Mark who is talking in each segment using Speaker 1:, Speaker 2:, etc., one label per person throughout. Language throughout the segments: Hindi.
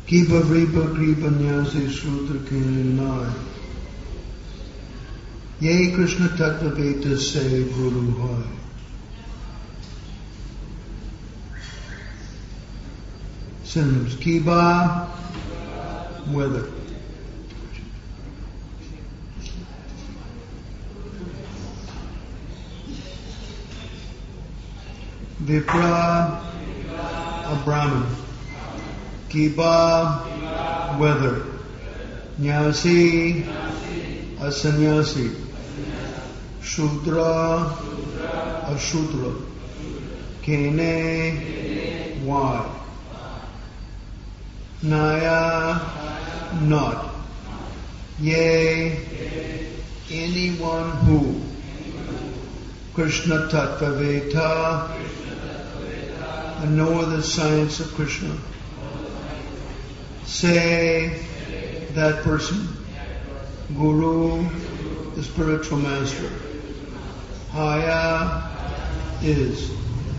Speaker 1: Kiba Riba Kripa Nyasi Shudra Kinai. Ye Krishna Tattva Veta Se Guru Hai. Synonyms. Kiba, weather. Vipra, a Brahmin. Kiba, weather. Nyasi, a sannyasi. Shudra, a Shudra. Kene, why? Naya, not. Ye, anyone who. Krishna Tattva Veta, and know the science of Krishna. Say, that person. Guru, the spiritual master. Haya, is.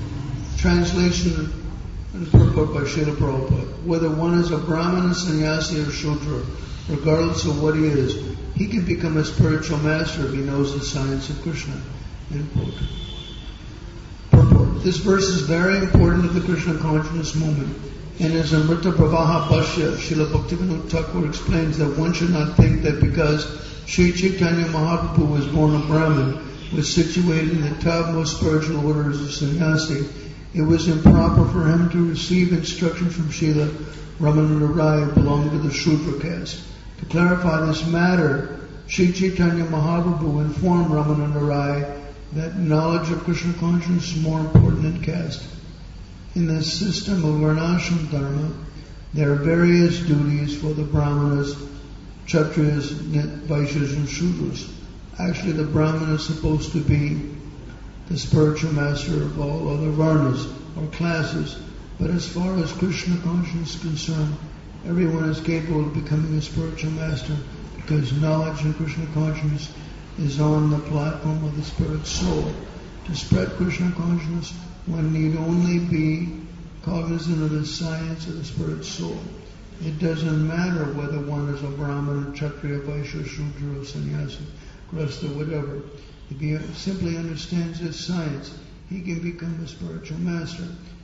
Speaker 1: Translation and purport by Srila Prabhupada. Whether one is a Brahmana, sannyasi, or Shudra, regardless of what he is, he can become a spiritual master if he knows the science of Krishna. End quote. Purport. This verse is very important to the Krishna consciousness movement. And as Amrita Pravaha Bhashya, Srila Bhaktivinoda Thakur explains that one should not think that because Sri Chaitanya Mahaprabhu was born a Brahmin, was situated in the topmost spiritual order as a sannyasi, it was improper for him to receive instruction from Srila Ramananda Rai belonging to the Shudra caste. To clarify this matter, Sri Chaitanya Mahaprabhu informed Ramananda Rai that knowledge of Krishna consciousness is more important than caste. In the system of Varnashram Dharma, there are various duties for the Brahmanas, Kshatriyas, Vaishyas, and Shudras. Actually, the Brahmana is supposed to be the spiritual master of all other Varnas or classes. But as far as Krishna consciousness is concerned, everyone is capable of becoming a spiritual master because knowledge in Krishna consciousness is on the platform of the spirit soul. To spread Krishna consciousness, one need only be cognizant of the science of the spirit soul. It doesn't matter whether one is a Brahmana, Kshatriya, Vaishya, Shudra, or Sannyasi, Grasta, whatever. If he simply understands this science, he can become a spiritual master.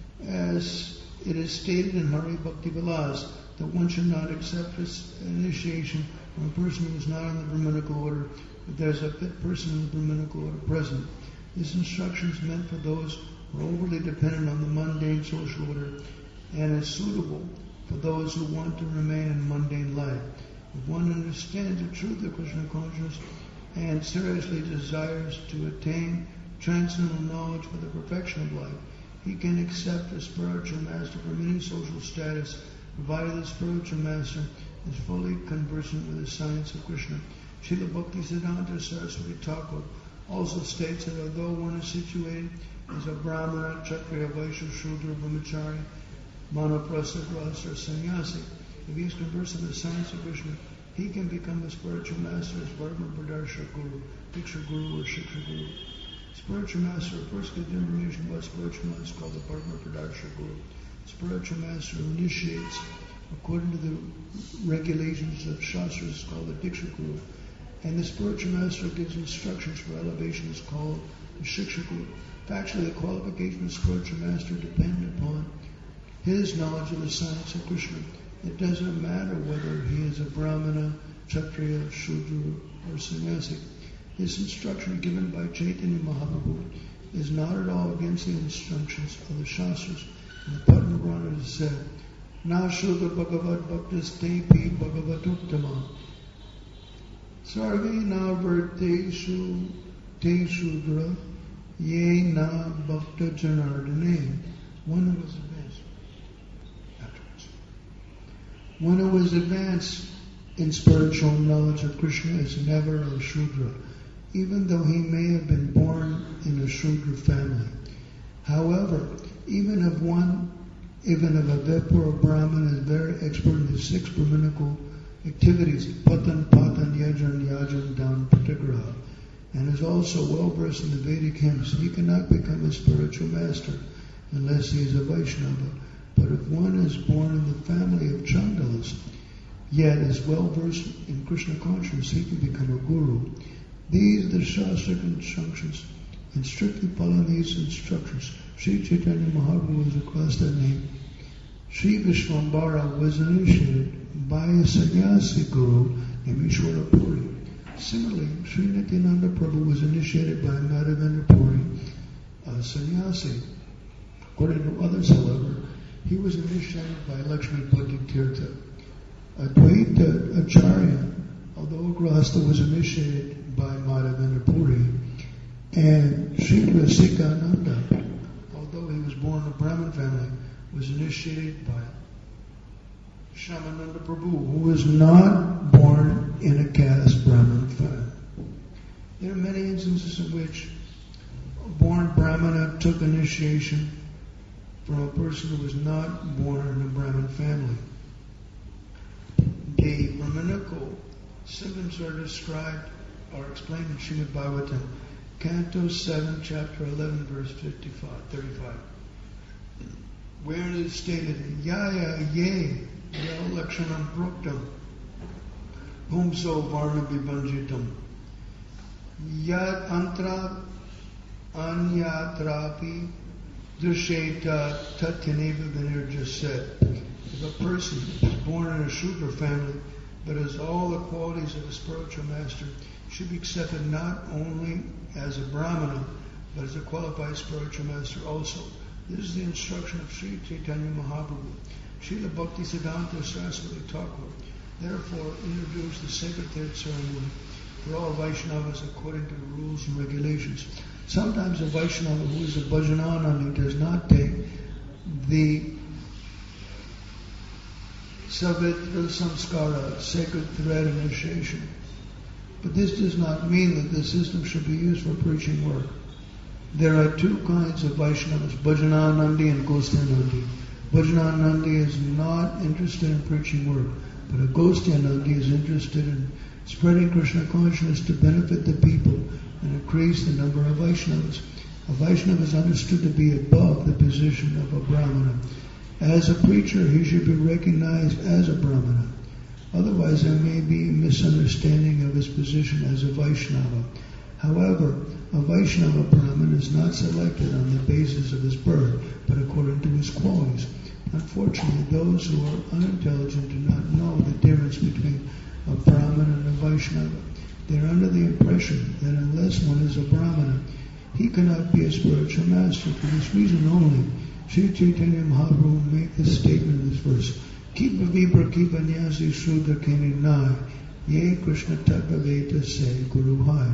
Speaker 1: As it is stated in Hari Bhakti Vilas, that one should not accept this initiation from a person who is not in the Brahminical order, but there's a fit person in the Brahminical order present. This instruction is meant for those who are overly dependent on the mundane social order and is suitable for those who want to remain in mundane life. If one understands the truth of Krishna consciousness and seriously desires to attain transcendental knowledge for the perfection of life, he can accept a spiritual master from any social status, provided the spiritual master is fully conversant with the science of Krishna. Srila Bhaktisiddhanta Saraswati Thakur also states that although one is situated as a Brahmana, Kshatriya, Vaishya, Shudra, Brahmachari, Manaprastha, Grahastha, or Sannyasi, if he is conversant with the science of Krishna, he can become a spiritual master as Varma Pradarsha Guru, Diksha Guru, or Shiksha Guru. Spiritual master first gives information about spiritual master called the Varma Pradarsha Guru. Spiritual master initiates according to the regulations of Shastras called the Diksha Guru. And the spiritual master gives instructions for elevation is called the Shiksha Guru. Actually, the qualification of spiritual master depends upon his knowledge of the science of Krishna. It doesn't matter whether he is a Brahmana, Kshatriya, Shudra, or Sannyasi. This instruction given by Chaitanya Mahaprabhu is not at all against the instructions of the Shastras. In the Padma Purana it is said, Na Shudra Bhagavad Bhaktas Tepi Bhagavatuttama Sarve na Varteshu Te Shudra Ye na Bhakta Janardane. One who was advanced. Afterwards. One who is advanced in spiritual knowledge of Krishna is never a Shudra, even though he may have been born in a Shudra family. However, even if a Vipra or Brahman is very expert in the 6 Brahminical activities, Patan, Yajan, Dan, Patigraha, and is also well versed in the Vedic hymns, he cannot become a spiritual master unless he is a Vaishnava. But if one is born in the family of Chandalas, yet is well versed in Krishna consciousness, he can become a guru. These are the Shastric instructions, and strictly following these instructions, Sri Chaitanya Mahaprabhu was across that name. Sri Vishwambara was initiated by a sannyasi guru named Ishwara Puri. Similarly, Sri Nityananda Prabhu was initiated by Madhavendra Puri, a sannyasi. According to others, however, he was initiated by Lakshmi Bhakti Tirtha. Advaita Acharya, although Agrasta, was initiated by Madhavendra Puri, and Sri Rasikananda, although he was born in a Brahmin family, was initiated by Shyamananda Prabhu, who was not born in a caste Brahmin family. There are many instances in which a born Brahmana took initiation from a person who was not born in a Brahmin family. The Brahminical symptoms are described or explained in Srimad Bhagavatam, Canto 7, Chapter 11, verse 35, where it is stated, Yaya ye yal lakshanam proktam bhumso varna vibhanjitam yad antra anyatrapi dusheta tatyaneva vinirjaset. If a person is born in a Shudra family but has all the qualities of a spiritual master, should be accepted not only as a Brahmana but as a qualified spiritual master also. This is the instruction of Sri Chaitanya Mahaprabhu. Srila Bhaktisiddhanta Saraswati Thakur therefore introduced the sacred third ceremony for all Vaishnavas according to the rules and regulations. Sometimes a Vaishnava who is a Bhajananandi does not take the Savitra Samskara, sacred thread initiation. But this does not mean that the system should be used for preaching work. There are two kinds of Vaishnavas, Bhajananandi and Gostyanandi. Bhajananandi is not interested in preaching work, but a Gostyanandi is interested in spreading Krishna consciousness to benefit the people and increase the number of Vaishnavas. A Vaishnava is understood to be above the position of a Brahmana. As a preacher, he should be recognized as a Brahmana. Otherwise, there may be a misunderstanding of his position as a Vaishnava. However, a Vaishnava Brahmin is not selected on the basis of his birth, but according to his qualities. Unfortunately, those who are unintelligent do not know the difference between a Brahmin and a Vaishnava. They are under the impression that unless one is a Brahmana, he cannot be a spiritual master. For this reason only, Sri Chaitanya Mahaprabhu made this statement in this verse. Kipa vibra kipa nyasi shudra keni nai, ye Krishna tattva veta se guru hai.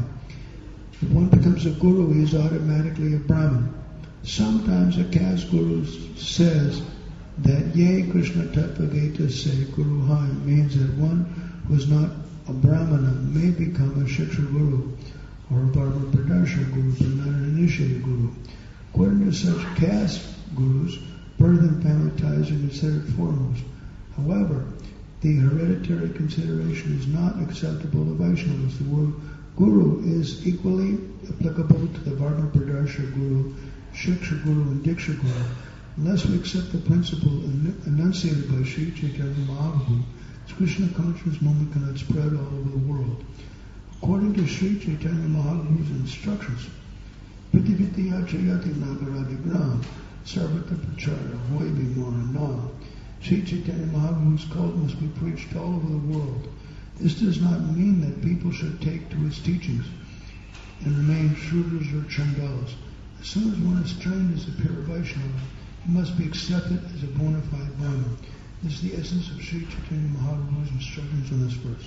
Speaker 1: If one becomes a guru, he is automatically a Brahmin. Sometimes a caste guru says that ye Krishna tattva veta se guru hai means that one who is not a Brahmana may become a Shiksha guru or a Bharma Pradarsha guru, but not an initiated guru. According to such caste gurus, birth and family ties are considered foremost. However, the hereditary consideration is not acceptable to Vaishnavas. The word guru is equally applicable to the Bharma Pradarsha guru, Shiksha guru, and Diksha guru. Unless we accept the principle enunciated by Sri Chaitanya Mahaprabhu, Krishna consciousness movement cannot spread all over the world. According to Sri Chaitanya Mahaprabhu's instructions, Prithividya Chayati Nagaradigram, Sarvata Prachara, Hoibi Morana. Sri Chaitanya Mahaprabhu's cult must be preached all over the world. This does not mean that people should take to his teachings and remain Shudras or Chandalas. As soon as one is trained as a pure Vaishnava, he must be accepted as a bona fide Brahmin. This is the essence of Sri Chaitanya Mahaprabhu's instructions on this verse.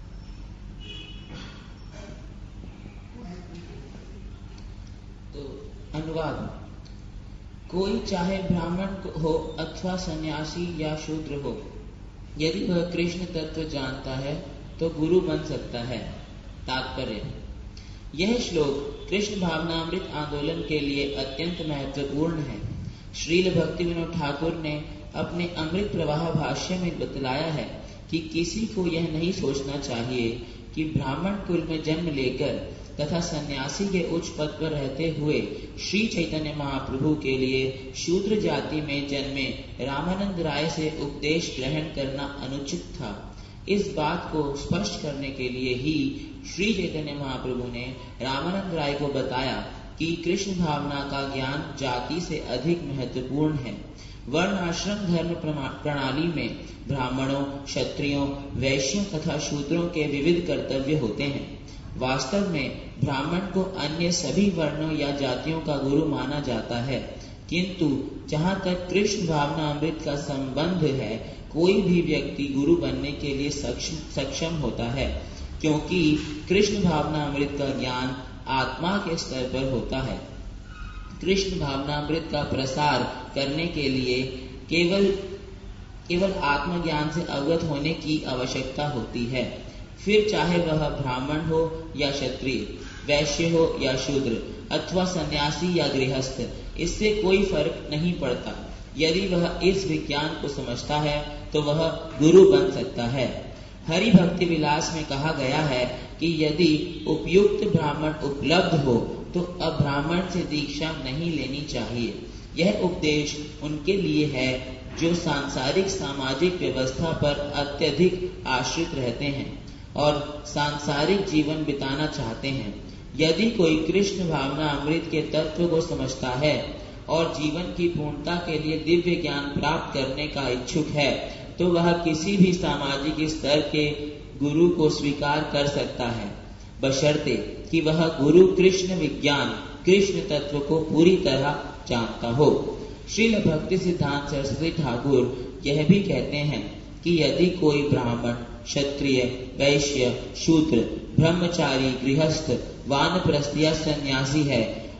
Speaker 2: तो अनुवाद, कोई चाहे ब्राह्मण हो अथवा सन्यासी या शूद्र हो, यदि वह कृष्ण तत्व जानता है तो गुरु बन सकता है। तात्पर्य, यह श्लोक कृष्ण भावनामृत आंदोलन के लिए अत्यंत महत्वपूर्ण है। श्रील भक्ति विनोद ठाकुर ने अपने अमृत प्रवाह भाष्य में बतलाया है कि किसी को यह नहीं सोचना चाहिए कि ब्राह्मण कुल में जन्म लेकर तथा सन्यासी के उच्च पद पर रहते हुए श्री चैतन्य महाप्रभु के लिए शूद्र जाति में जन्मे रामानंद राय से उपदेश ग्रहण करना अनुचित था। इस बात को स्पष्ट करने के लिए ही श्री चैतन्य महाप्रभु ने रामानंद राय को बताया कि कृष्ण भावना का ज्ञान जाति से अधिक महत्वपूर्ण है। वर्ण आश्रम धर्म प्रणाली में ब्राह्मणों, क्षत्रियों, वैश्यों तथा शूद्रों के विविध कर्तव्य होते हैं। वास्तव में ब्राह्मण को अन्य सभी वर्णों या जातियों का गुरु माना जाता है, किंतु जहाँ तक कृष्ण भावना अमृत का संबंध है, कोई भी व्यक्ति गुरु बनने के लिए सक्षम होता है, क्योंकि कृष्ण भावना अमृत का ज्ञान आत्मा के स्तर पर होता है। कृष्ण भावनामृत का प्रसार करने के लिए केवल आत्मज्ञान से अवगत होने की आवश्यकता होती है। फिर चाहे वह ब्राह्मण हो या क्षत्रिय, वैश्य हो या शूद्र अथवा सन्यासी या गृहस्थ, इससे कोई फर्क नहीं पड़ता। यदि वह इस विज्ञान को समझता है तो वह गुरु बन सकता है। हरि भक्ति विलास में कहा गया है कि यदि उपयुक्त ब्राह्मण उपलब्ध हो तो अब ब्राह्मण से दीक्षा नहीं लेनी चाहिए। यह उपदेश उनके लिए है जो सांसारिक सामाजिक व्यवस्था पर अत्यधिक आश्रित रहते हैं और सांसारिक जीवन बिताना चाहते हैं। यदि कोई कृष्ण भावना अमृत के तत्व को समझता है और जीवन की पूर्णता के लिए दिव्य ज्ञान प्राप्त करने का इच्छुक है, तो वह किसी भी सामाजिक स्तर के गुरु को स्वीकार कर सकता है, बशर्ते कि वह गुरु कृष्ण विज्ञान, कृष्ण तत्व को पूरी तरह जानता हो। श्रील भक्ति सिद्धांत सरस्वती ठाकुर यह भी कहते हैं कि यदि कोई ब्राह्मण, क्षत्रिय, वैश्य, शूद्र, ब्रह्मचारी, गृहस्थ, वानप्रस्थ या सन्यासी है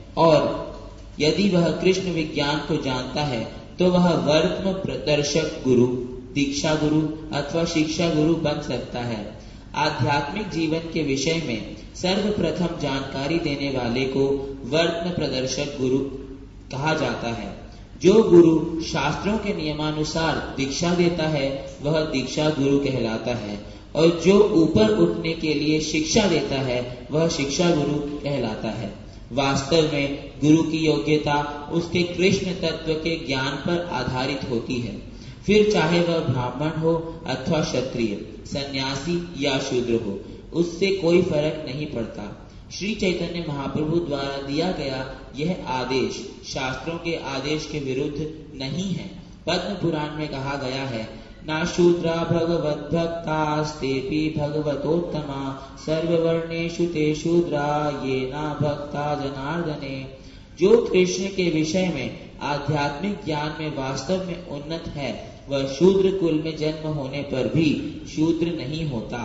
Speaker 2: और यदि वह कृष्ण विज्ञान को जानता है, तो वह वर्त्म प्रदर्शक गुरु, दीक्षा गुरु अथवा शिक्षा गुरु बन सकता है। आध्यात्मिक जीवन के विषय में सर्वप्रथम जानकारी देने वाले को वर्त्म प्रदर्शक गुरु कहा जाता है। जो गुरु शास्त्रों के नियमानुसार दीक्षा देता है वह दीक्षा गुरु कहलाता है, और जो ऊपर उठने के लिए शिक्षा देता है वह शिक्षा गुरु कहलाता है। वास्तव में गुरु की योग्यता उसके कृष्ण तत्व के ज्ञान पर आधारित होती है। फिर चाहे वह ब्राह्मण हो अथवा क्षत्रिय, सन्यासी या शूद्र हो, उससे कोई फर्क नहीं पड़ता। श्री चैतन्य महाप्रभु द्वारा दिया गया यह आदेश शास्त्रों के आदेश के विरुद्ध नहीं है। पद्म पुराण में कहा गया है, ना शूद्रा भगवत भक्तास्तेपि भगवतोत्तमा सर्ववर्णेषु ते शूद्रा ये ना भक्ता जनार्दने। जो कृष्ण के विषय में आध्यात्मिक ज्ञान में वास्तव में उन्नत है, वह शूद्र कुल में जन्म होने पर भी शूद्र नहीं होता।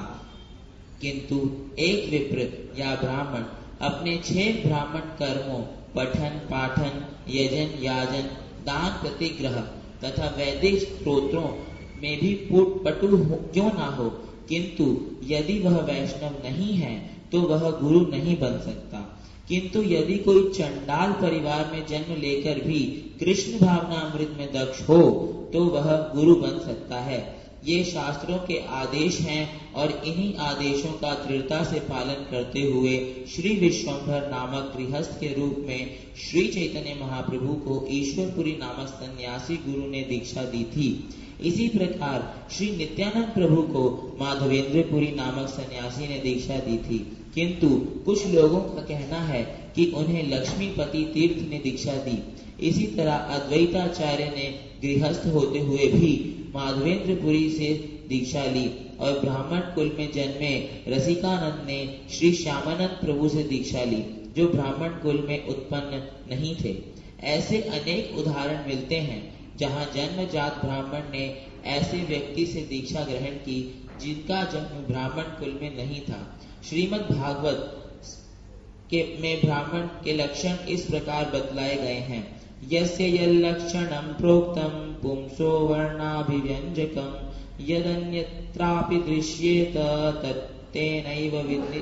Speaker 2: किंतु एक विप्र या ब्राह्मण अपने 6 ब्राह्मण कर्मों पठन, पाठन, यजन, याजन, दान, प्रतिग्रह तथा वैदिक स्तोत्रों में भी पटु क्यों ना हो, किंतु यदि वह वैष्णव नहीं है तो वह गुरु नहीं बन सकता। किंतु यदि कोई चंडाल परिवार में जन्म लेकर भी कृष्ण भावना अमृत में दक्ष हो तो वह गुरु बन सकता है। ये शास्त्रों के आदेश हैं और इन्हीं आदेशों का दृढ़ता से पालन करते हुए श्री विश्वंभर नामक गृहस्थ के रूप में श्री चैतन्य महाप्रभु को ईश्वरपुरी नामक सन्यासी गुरु ने दीक्षा दी थी। इसी प्रकार श्री नित्यानंद प्रभु को माधवेंद्रपुरी नामक सन्यासी ने दीक्षा दी थी। किंतु कुछ लोगों का कहना है कि उन्हें लक्ष्मीपति तीर्थ ने दीक्षा दी। इसी तरह अद्वैताचार्य ने गृहस्थ होते हुए भी माधवेंद्रपुरी से दीक्षा ली और ब्राह्मण कुल में जन्मे रसिकानंद ने श्री श्यामानंद प्रभु से दीक्षा ली, जो ब्राह्मण कुल में उत्पन्न नहीं थे। ऐसे अनेक उदाहरण मिलते हैं जहां जन्मजात ब्राह्मण ने ऐसे व्यक्ति से दीक्षा ग्रहण की जिनका जन्म ब्राह्मण कुल में नहीं था। श्रीमद् भागवत में ब्राह्मण के लक्षण इस प्रकार बतलाए गए हैं, यस्य यल्लक्षणं प्रोक्तं पुंसो वर्णाभिव्यंजकं यदन्यत्रापि दृश्येत तत्तेनैव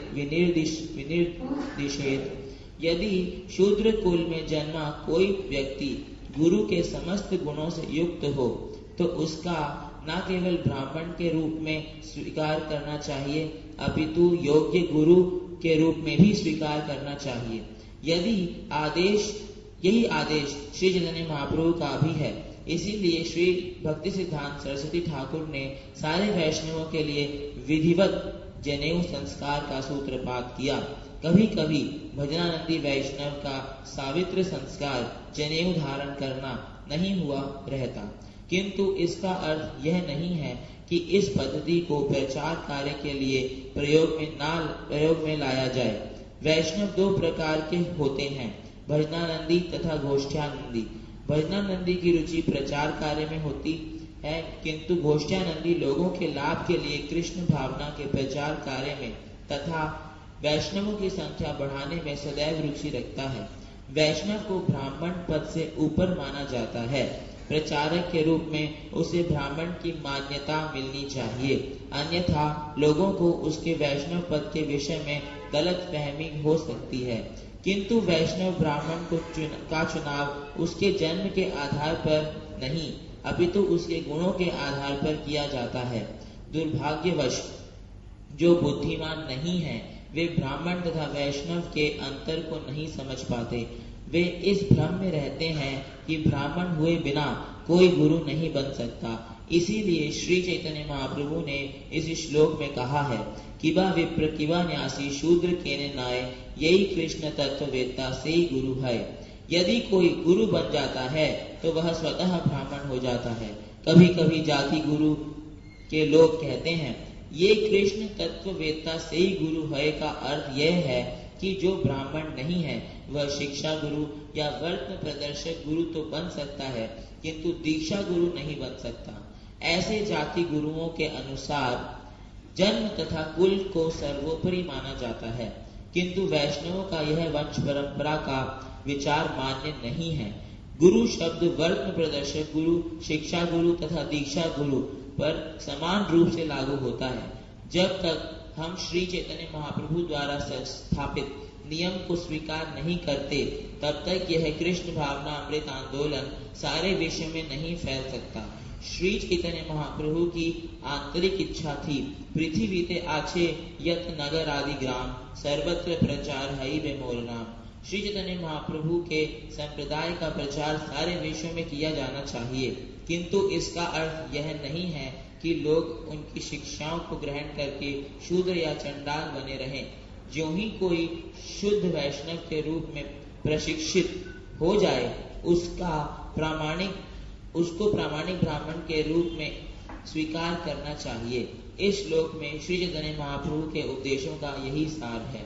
Speaker 2: विनिर्दिशेत। यदि शूद्र कुल में जन्मा कोई व्यक्ति गुरु के समस्त गुणों से युक्त हो तो उसका न केवल ब्राह्मण के रूप में स्वीकार करना चाहिए अपितु योग्य गुरु के रूप में भी स्वीकार करना चाहिए। यही आदेश श्री चैतन्य महाप्रभु का भी है। इसीलिए श्री भक्ति सिद्धांत सरस्वती ठाकुर ने सारे वैष्णवों के लिए विधिवत जनेऊ संस्कार का सूत्रपात किया। कभी कभी भजनानंदी वैष्णव का सावित्र संस्कार जनेऊ धारण करना नहीं हुआ रहता, किंतु इसका अर्थ यह नहीं है कि इस पद्धति को प्रचार कार्य के लिए प्रयोग में लाया जाए। वैष्णव दो प्रकार के होते हैं, भजनानंदी तथा गोष्ठ्यानंदी। भजनानंदी की रुचि प्रचार कार्य में होती है, किंतु गोष्ठ्यानंदी लोगों के लाभ के लिए कृष्ण भावना के प्रचार कार्य में तथा वैष्णवों की संख्या बढ़ाने में सदैव रुचि रखता है। वैष्णव को ब्राह्मण पद से ऊपर माना जाता है। प्रचारक के रूप में उसे ब्राह्मण की मान्यता मिलनी चाहिए, अन्यथा लोगों को उसके वैष्णव पद के विषय में गलत फहमी हो सकती है। किंतु वैष्णव ब्राह्मण का चुनाव उसके जन्म के आधार पर नहीं, अपितु उसके गुणों के आधार पर किया जाता है। दुर्भाग्यवश जो बुद्धिमान नहीं है वे ब्राह्मण तथा वैष्णव के अंतर को नहीं समझ पाते। वे इस भ्रम में रहते हैं कि ब्राह्मण हुए बिना कोई गुरु नहीं बन सकता। इसीलिए श्री चैतन्य महाप्रभु ने इस श्लोक में कहा है, किबा विप्र किबा न्यासी शूद्र केने नाय, यही कृष्ण तत्ववेत्ता से ही गुरु है। यदि कोई गुरु बन जाता है तो वह स्वतः ब्राह्मण हो जाता है। कभी कभी जाति गुरु के लोग कहते हैं, ये कृष्ण तत्ववेत्ता से ही गुरु है का अर्थ यह है कि जो ब्राह्मण नहीं है वह शिक्षा गुरु या वर्तन प्रदर्शक गुरु तो बन सकता है, किंतु दीक्षा गुरु नहीं बन सकता। ऐसे जाति गुरुओं के अनुसार जन्म तथा कुल को सर्वोपरि माना जाता है, किंतु वैष्णवों का यह वंश परंपरा का विचार मान्य नहीं है। गुरु शब्द वर्तन प्रदर्शक गुरु, शिक्षा गुरु तथा दीक्षा गुरु पर समान रूप से लागू होता है। जब तक हम श्री चैतन्य महाप्रभु द्वारा स्थापित नियम को स्वीकार नहीं करते, तब तक यह कृष्ण भावना अमृत आंदोलन सारे विश्व में नहीं फैल सकता। श्री चैतन्य महाप्रभु की आंतरिक इच्छा थी, पृथ्वी ते आछे यत नगर आदि ग्राम, सर्वत्र प्रचार हई बे मोर नाम। श्री चैतन्य महाप्रभु के संप्रदाय का प्रचार सारे विश्व में किया जाना चाहिए, किंतु इसका अर्थ यह नहीं है कि लोग उनकी शिक्षाओं को ग्रहण करके शूद्र या चंडाल बने रहें। ज्यों ही कोई शुद्ध वैष्णव के रूप में प्रशिक्षित हो जाए, उसको प्रामाणिक ब्राह्मण के रूप में स्वीकार करना चाहिए। इस श्लोक में श्री चैतन्य महाप्रभु के उपदेशों का यही सार है।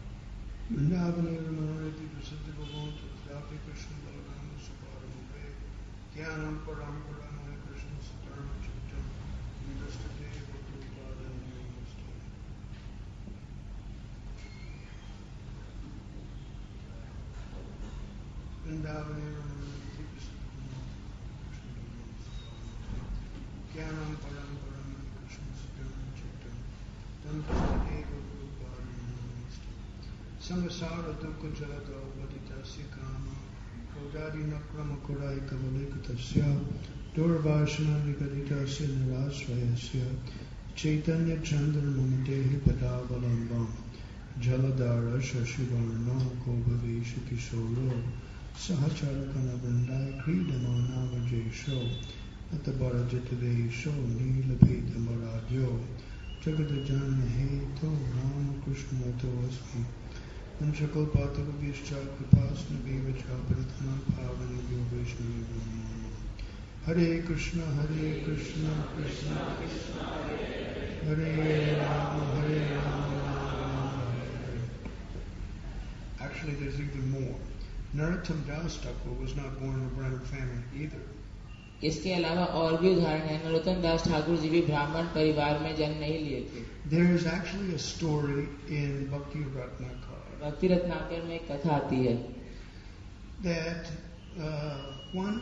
Speaker 1: संसार दुख जलतो वदितस्य काम क्रोधादि नक्रम कुराय कवलिकतस्य दुर्वासना निगदितस्य निराश्रयस्य चैतन्य चंद्र ममतेहि पदावलंबम जलधार शशिवर्णो गोभवेश किशोरो सहचर कनवृंदाय क्रीडमानावजेशो अतबरजित देशो नीलभेदमराज्यो जगदजन हेतो राम कृष्ण मतोऽस्मि पंचकल्पातरुभ्यश्च कृपास्नुभिश्च प्रथमं पावनेभ्यो वैष्णवेभ्यो नमो नमः। हरे कृष्ण कृष्ण कृष्ण हरे राम राम हरे। Actually, there's even more. Narottam Das Thakur was not born in a Brahmin family either.
Speaker 2: इसके अलावा और भी उदाहरण है। नरोत्तम दास ठाकुर जी भी ब्राह्मण परिवार में जन्म नहीं लिए थे।
Speaker 1: There is actually a story in Bhakti Ratnakar.
Speaker 2: भक्ति रत्नाकर में एक कथा आती है
Speaker 1: that one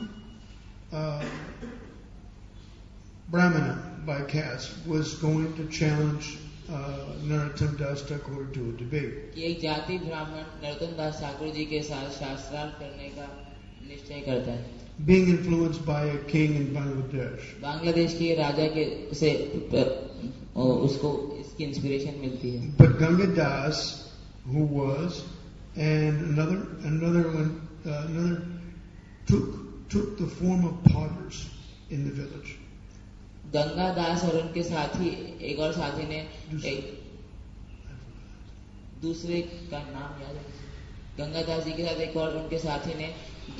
Speaker 1: Brahmana by caste was going to challenge Narottam Das Thakur to a debate.
Speaker 2: कि एक जाति ब्राह्मण नरोत्तम दास ठाकुर जी के साथ शास्त्रार्थ करने का निश्चय करता है।
Speaker 1: Being influenced by a king in Bangladesh.
Speaker 2: Bangladesh के राजा के से उसको इसकी इंस्पिरेशन मिलती है।
Speaker 1: But Ganga Das, who was, and another one, another took the form of potters in the village.
Speaker 2: Gangadas और उनके साथी, एक और साथी ने दूसरे का नाम याद है, गंगादास जी के साथ एक और उनके साथी ने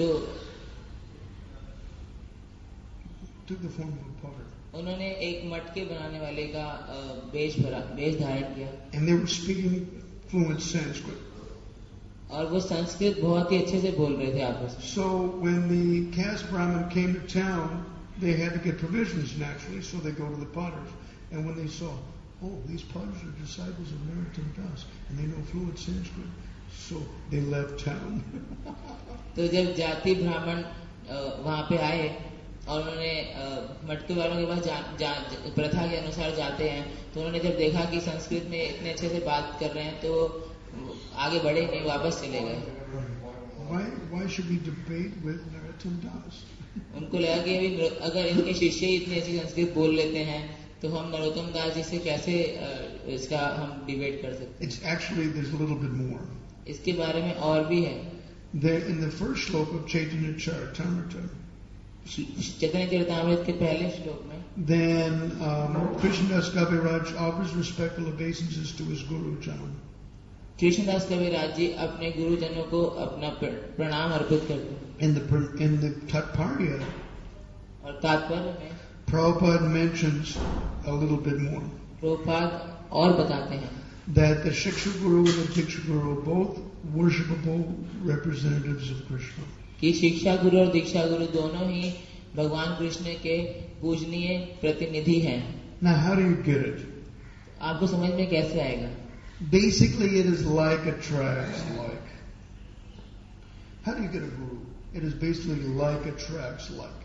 Speaker 1: took the form of a potter.
Speaker 2: उन्होंने एक मटके बनाने वाले का वेश धारण किया.
Speaker 1: And they were speaking fluent Sanskrit.
Speaker 2: और वो संस्कृत बहुत ही अच्छे से बोल रहे थे आपस में.
Speaker 1: So when the caste Brahmin came to town, they had to get provisions naturally, so they go to the potters. And when they saw, oh, these potters are disciples of Narottam Das, and they know fluent Sanskrit, so they left town.
Speaker 2: तो जब जाति ब्राह्मण वहाँ पे आए और उन्होंने मटके वालों के पास प्रथा के अनुसार जाते हैं, तो उन्होंने जब देखा कि संस्कृत में इतने अच्छे से बात कर रहे हैं, तो आगे बढ़े नहीं, वापस चले गए.
Speaker 1: Why should we debate with Narottam Das?
Speaker 2: उनको लगा कि अभी अगर इनके शिष्य ही इतनी अच्छी संस्कृत बोल लेते हैं, तो हम नरोत्तम दास जी से कैसे इसका हम डिबेट कर सकते हैं.
Speaker 1: It's actually, there's a little bit more.
Speaker 2: इसके बारे में और भी है.
Speaker 1: There, in the first sloka of Chaitanya Charitamrita,
Speaker 2: चैतन्य चरितामृत के पहले श्लोक में,
Speaker 1: then Krishnadas Kaviraj offers respectful obeisances to his Guru Jan.
Speaker 2: Krishnadas कविराज जी अपने गुरुजनों को अपना प्रणाम अर्पित करते हैं.
Speaker 1: In the Tatparya,
Speaker 2: और तात्पर्य में
Speaker 1: Prabhupada mentions a little bit more.
Speaker 2: Prabhupada और बताते हैं
Speaker 1: That the Shiksha Guru and the Diksha Guru are both worshipable representatives of Krishna.
Speaker 2: कि शिक्षा गुरु और दीक्षा गुरु दोनों ही भगवान कृष्ण के पूजनीय प्रतिनिधि हैं.
Speaker 1: Now, how do you get it?
Speaker 2: आपको समझ में कैसे आएगा?
Speaker 1: Basically, it is like attracts like. How do you get a guru? It is basically like attracts like.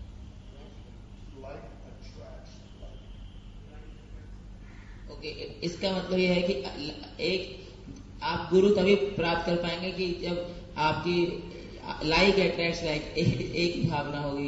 Speaker 1: Like attracts like.
Speaker 2: Okay, इसका मतलब यह है कि एक आप गुरु तभी प्राप्त कर पाएंगे कि जब आपकी like attracts like एक भावना होगी.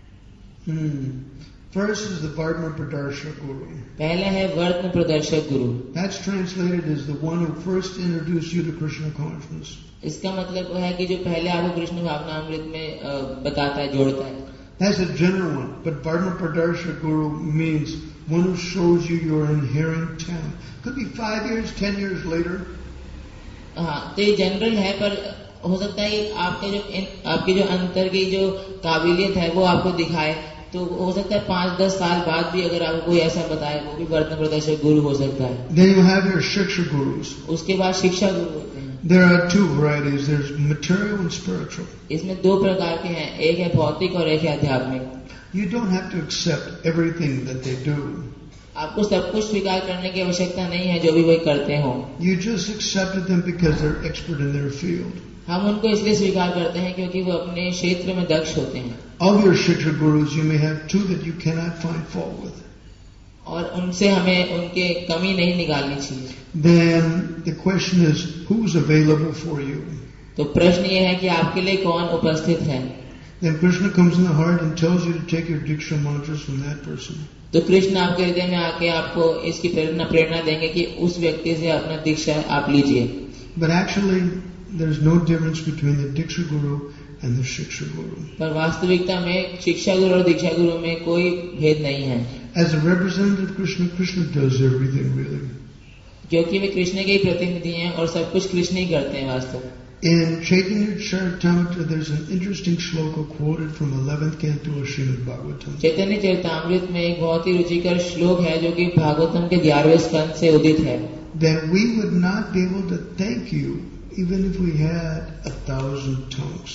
Speaker 1: First is the Vardhana Pradarshak Guru.
Speaker 2: पहला है वर्तन प्रदर्शक गुरु.
Speaker 1: That's translated as the one who first introduced you to Krishna consciousness.
Speaker 2: इसका मतलब है कि जो पहले आपको कृष्ण भावनामृत में बताता है, जोड़ता है.
Speaker 1: That's a general one, but Vardhana Pradarshak Guru means one who shows you your inherent talent. Could be 5 years, 10 years later.
Speaker 2: हाँ, तो ये जनरल है, पर हो सकता है आपके जो अंतर की जो काबिलियत है वो आपको दिखाए. तो हो सकता है 5-10 साल बाद भी अगर आपको कोई ऐसा बताए, वो भी वर्तन प्रदर्शक गुरु हो सकता है.
Speaker 1: Then you have your Shiksha Gurus.
Speaker 2: उसके बाद शिक्षा गुरु होते हैं.
Speaker 1: There are two varieties. There's material and spiritual.
Speaker 2: इसमें दो प्रकार के हैं, एक है भौतिक और एक है आध्यात्मिक.
Speaker 1: You don't have to accept everything that they do.
Speaker 2: आपको सब कुछ स्वीकार करने की आवश्यकता नहीं है जो भी वही करते हो.
Speaker 1: You just accepted them because they're expert in their field.
Speaker 2: हम उनको इसलिए स्वीकार करते हैं क्योंकि वो अपने क्षेत्र में दक्ष होते हैं.
Speaker 1: Of your Shiksha Gurus, you may have two that you cannot find fault with.
Speaker 2: और उनसे हमें उनके कमी नहीं निकालनी चाहिए.
Speaker 1: Then the question is, who's available for you?
Speaker 2: तो प्रश्न ये है कि आपके लिए कौन उपस्थित है.
Speaker 1: Then Krishna comes in the heart and tells you to take your Diksha mantras from that person.
Speaker 2: तो कृष्ण आपके हृदय में आके आपको इसकी प्रेरणा देंगे कि उस व्यक्ति से अपना दीक्षा आप लीजिए.
Speaker 1: But actually, there's no difference between the Diksha Guru and the Shiksha Guru.
Speaker 2: पर वास्तविकता में शिक्षा गुरु और दीक्षा गुरु में कोई भेद नहीं है.
Speaker 1: As a representative of Krishna, Krishna does everything really.
Speaker 2: क्योंकि वे कृष्ण के ही प्रतिनिधि हैं और सब कुछ कृष्ण ही करते हैं वास्तव.
Speaker 1: In Chaitanya Charitamrita, there's an interesting shloka quoted from 11th canto of Srimad Bhagavatam.
Speaker 2: चैतन्य चरितामृत में एक बहुत ही रुचिकर श्लोक है जो कि भागवतम के 11वें स्कंद से उदित है.
Speaker 1: That we would not be able to thank you even if we had 1,000 tongues.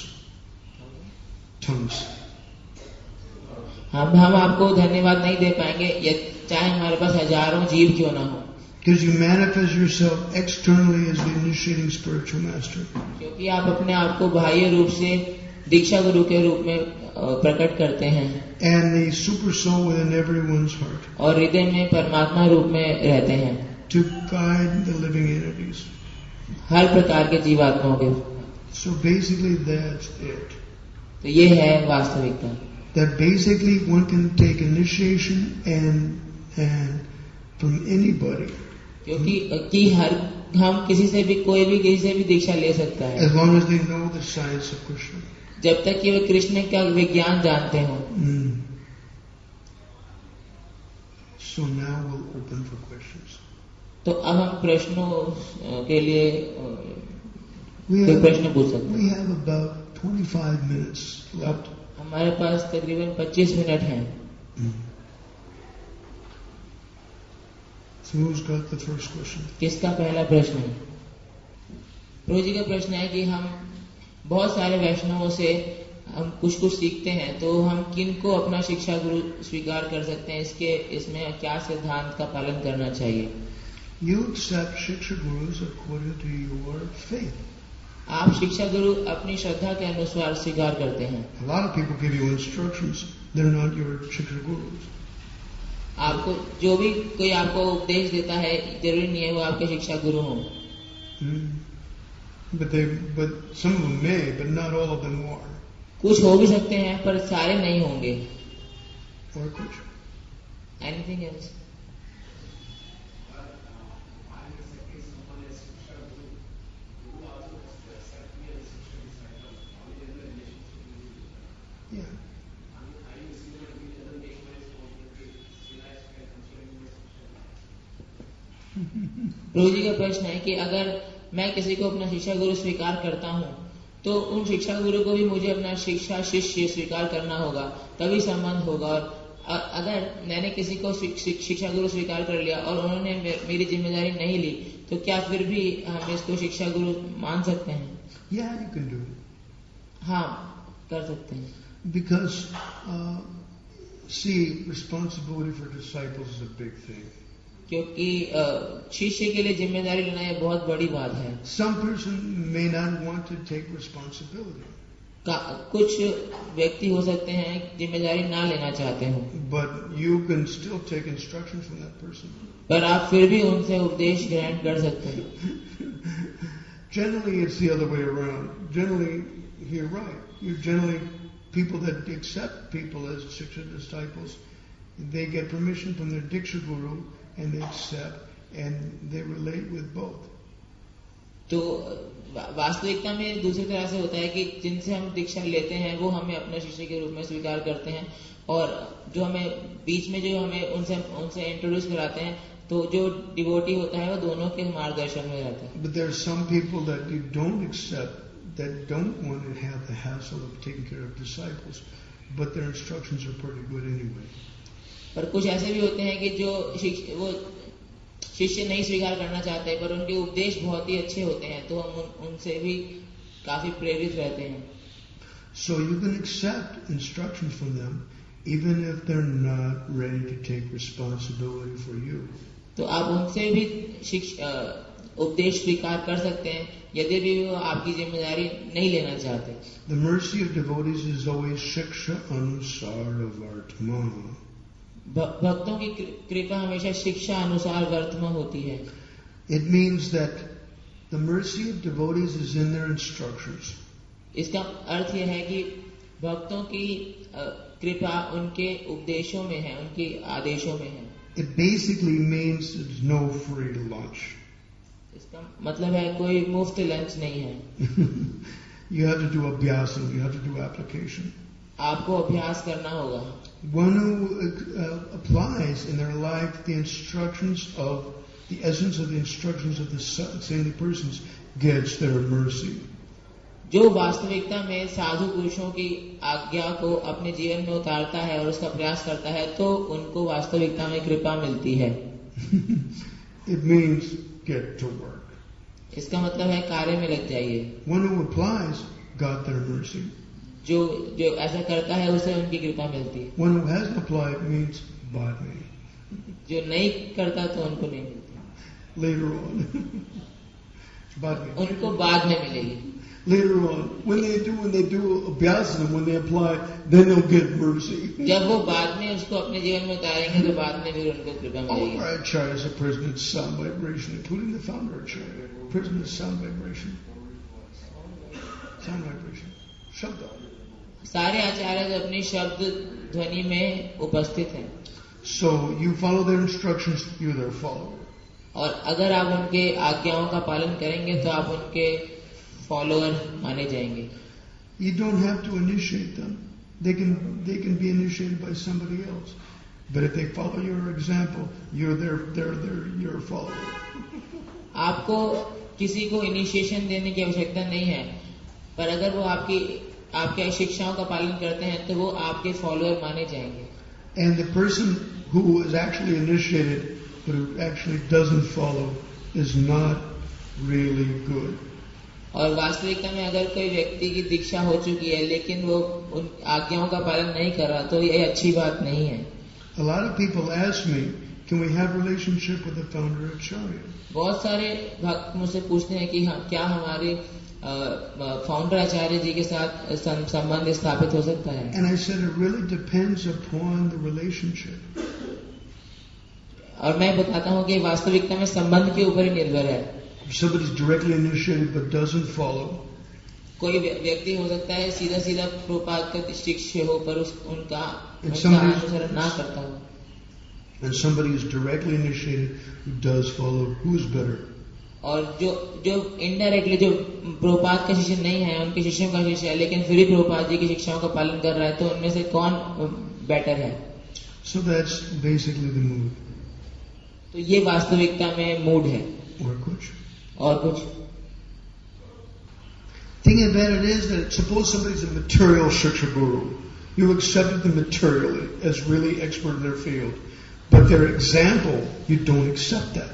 Speaker 2: हम आपको धन्यवाद नहीं दे पाएंगे चाहे हमारे पास हजारों जीव क्यों ना हो.
Speaker 1: Because you manifest yourself externally as the initiating spiritual master.
Speaker 2: क्योंकि आप अपने आप को बाह्य रूप से दीक्षा गुरु के रूप में प्रकट करते हैं.
Speaker 1: And the super soul within everyone's heart.
Speaker 2: और हृदय में परमात्मा रूप में रहते हैं.
Speaker 1: To guide the living entities.
Speaker 2: हर प्रकार के जीवात्माओं के.
Speaker 1: So basically that's it.
Speaker 2: तो ये है वास्तविकता.
Speaker 1: That basically one can take initiation and from anybody.
Speaker 2: क्योंकि हम किसी से भी कोई भी किसी से भी दीक्षा ले सकता है.
Speaker 1: As long as they know the science of Krishna.
Speaker 2: जब तक कि वे कृष्ण का विज्ञान जानते हो।
Speaker 1: So now we'll open for questions.
Speaker 2: तो अब हम प्रश्नों के लिए कोई प्रश्न पूछ सकते हैं।
Speaker 1: We have about 25 minutes left.
Speaker 2: हमारे पास तकरीबन 25 मिनट हैं।
Speaker 1: So who's got the first question?
Speaker 2: किसका पहला प्रश्न है? प्रभु जी का प्रश्न है कि हम बहुत सारे वैष्णवों से हम कुछ सीखते हैं, तो हम किन को अपना शिक्षा गुरु स्वीकार कर सकते हैं? इसमें क्या सिद्धांत का पालन करना चाहिए?
Speaker 1: You accept Shiksha Gurus according to your faith.
Speaker 2: आप शिक्षा गुरु अपनी श्रद्धा के अनुसार स्वीकार करते हैं।
Speaker 1: A lot of people give you instructions. They're not your Shiksha Gurus.
Speaker 2: आपको जो भी कोई आपको उपदेश देता है, जरूरी नहीं है वो आपके शिक्षा गुरु हों।
Speaker 1: But some of them may, but not all of them are.
Speaker 2: कुछ हो भी सकते हैं पर सारे नहीं होंगे।
Speaker 1: और कुछ?
Speaker 2: Anything else?
Speaker 1: Yeah.
Speaker 2: प्रभु जी का प्रश्न है कि अगर मैं किसी को अपना शिक्षा गुरु स्वीकार करता हूँ, तो उन शिक्षा गुरु को भी मुझे अपना शिक्षा शिष्य स्वीकार करना होगा, तभी संबंध होगा। और अगर मैंने किसी को शिक्षा गुरु स्वीकार कर लिया और उन्होंने मेरी जिम्मेदारी नहीं ली, तो क्या फिर भी हम इसको शिक्षा गुरु मान सकते हैं?
Speaker 1: Yeah, you can do it.
Speaker 2: हाँ, कर सकते हैं।
Speaker 1: Because see, responsibility for disciples is a big thing.
Speaker 2: क्योंकि शिष्य के लिए जिम्मेदारी लेना ये बहुत बड़ी बात है।
Speaker 1: Some person may not want to take responsibility.
Speaker 2: कुछ व्यक्ति हो सकते हैं जिम्मेदारी ना लेना चाहते हो,
Speaker 1: but you can still take instructions from that person.
Speaker 2: पर आप फिर भी उनसे उपदेश ग्रहण कर सकते हैं।
Speaker 1: Generally, it's the other way around. Generally, you're right. You're generally people that accept people as Shiksha disciples. They get permission from their Diksha Guru. And they accept and they relate with both.
Speaker 2: तो वास्तविकता में दूसरी तरह से होता है कि जिनसे हम दीक्षा लेते हैं वो हमें अपने शिष्य के रूप में स्वीकार करते हैं, और जो हमें बीच में जो हमें उनसे इंट्रोड्यूस कराते हैं, तो जो डिवोटी होता है वो दोनों के मार्गदर्शन में रहता है।
Speaker 1: But there are some people that you don't accept that don't want to have the hassle of taking care of disciples, but their instructions are pretty good anyway.
Speaker 2: पर कुछ ऐसे भी होते हैं कि जो वो शिष्य नहीं स्वीकार करना चाहते, पर उनके उपदेश बहुत ही अच्छे होते हैं, तो हम उनसे भी काफी प्रेरित रहते हैं।
Speaker 1: So you can accept instructions from them even if they're not ready to take responsibility for you.
Speaker 2: तो आप उनसे भी उपदेश स्वीकार कर सकते हैं यदि भी वो आपकी जिम्मेदारी नहीं लेना चाहते।
Speaker 1: The mercy of devotees is always shiksha anusara vartma.
Speaker 2: भक्तों की कृपा हमेशा शिक्षा अनुसार वर्तमान होती है।
Speaker 1: It means that the mercy of devotees is in their instructions.
Speaker 2: इसका अर्थ यह है कि भक्तों की कृपा उनके उपदेशों में है, उनके आदेशों में है।
Speaker 1: It basically means there's no free lunch.
Speaker 2: इसका मतलब है कोई मुफ्त लंच नहीं है।
Speaker 1: You have to do abhyasam, you have to do application.
Speaker 2: आपको अभ्यास करना होगा।
Speaker 1: One who applies in their life the instructions of the essence of the instructions of the saintly persons gets their mercy.
Speaker 2: जो वास्तविकता में साधु पुरुषों की आज्ञा को अपने जीवन में उतारता है और उसका प्रयास करता है, तो उनको वास्तविकता में कृपा मिलती है।
Speaker 1: It means get to work.
Speaker 2: इसका मतलब है कार्य में लग जाइए।
Speaker 1: One who applies got their mercy.
Speaker 2: जो ऐसा करता है उसे उनकी कृपा मिलती है।
Speaker 1: One who hasn't applied means बाद में।
Speaker 2: जो नहीं करता तो उनको नहीं मिलती।
Speaker 1: Later on. बाद में।
Speaker 2: उनको बाद में मिलेगी।
Speaker 1: Later on, when they do abhyasana, when they apply, then they'll get mercy.
Speaker 2: जब वो बाद में उसको अपने जीवन में उतारेंगे तो बाद में भी उनको कृपा मिलेगी।
Speaker 1: All our acharyas are present in sound vibration, including the founder acharya, present in sound vibration. Sound vibration. Shabda.
Speaker 2: सारे आचार्य अपनी शब्द ध्वनि में उपस्थित हैं।
Speaker 1: So you follow their instructions, you're their follower.
Speaker 2: और अगर आप उनके आज्ञाओं का पालन करेंगे तो आप उनके फॉलोअर माने जाएंगे।
Speaker 1: You don't have to initiate them. They can be initiated by somebody else. But if they follow your example, you're your follower.
Speaker 2: आपको किसी को इनिशिएशन देने की आवश्यकता नहीं है, पर अगर वो आपके शिक्षाओं का पालन करते हैं तो वो आपके फॉलोअर माने जाएंगे.
Speaker 1: And the person who is actually initiated but who actually doesn't follow is not really good.
Speaker 2: और वास्तविकता में अगर कोई व्यक्ति की दीक्षा हो चुकी है लेकिन वो उन आज्ञाओं का पालन नहीं कर रहा तो ये अच्छी बात नहीं है.
Speaker 1: A lot of people ask me, can we have relationship with the founder Acharya?
Speaker 2: बहुत सारे भक्त मुझसे पूछते हैं कि क्या हमारे फाउंडर आचार्य जी के साथ संबंध स्थापित हो सकता है.
Speaker 1: And I said it really depends upon the relationship.
Speaker 2: और मैं बताता हूँ कि वास्तविकता में संबंध के ऊपर ही निर्भर है.
Speaker 1: If somebody's directly initiated but doesn't follow,
Speaker 2: कोई व्यक्ति हो सकता है सीधा प्रभुपाद का शिष्य हो पर उनका अनुसरण ना करता हो.
Speaker 1: And somebody is directly initiated who does follow, who is better?
Speaker 2: और जो इनडायरेक्टली जो प्रभुपाद का शिष्य नहीं है, उनके शिष्यों का शिष्य है लेकिन फिर भी प्रभुपाद जी की शिक्षाओं का पालन कर रहा है, तो उनमें से कौन बेटर है?
Speaker 1: So that's basically the mood.
Speaker 2: तो ये वास्तविकता में मूड है.
Speaker 1: और कुछ thing about it is that suppose somebody's a material shiksha guru, you accepted them materially as really expert in their field, but their example you don't accept that.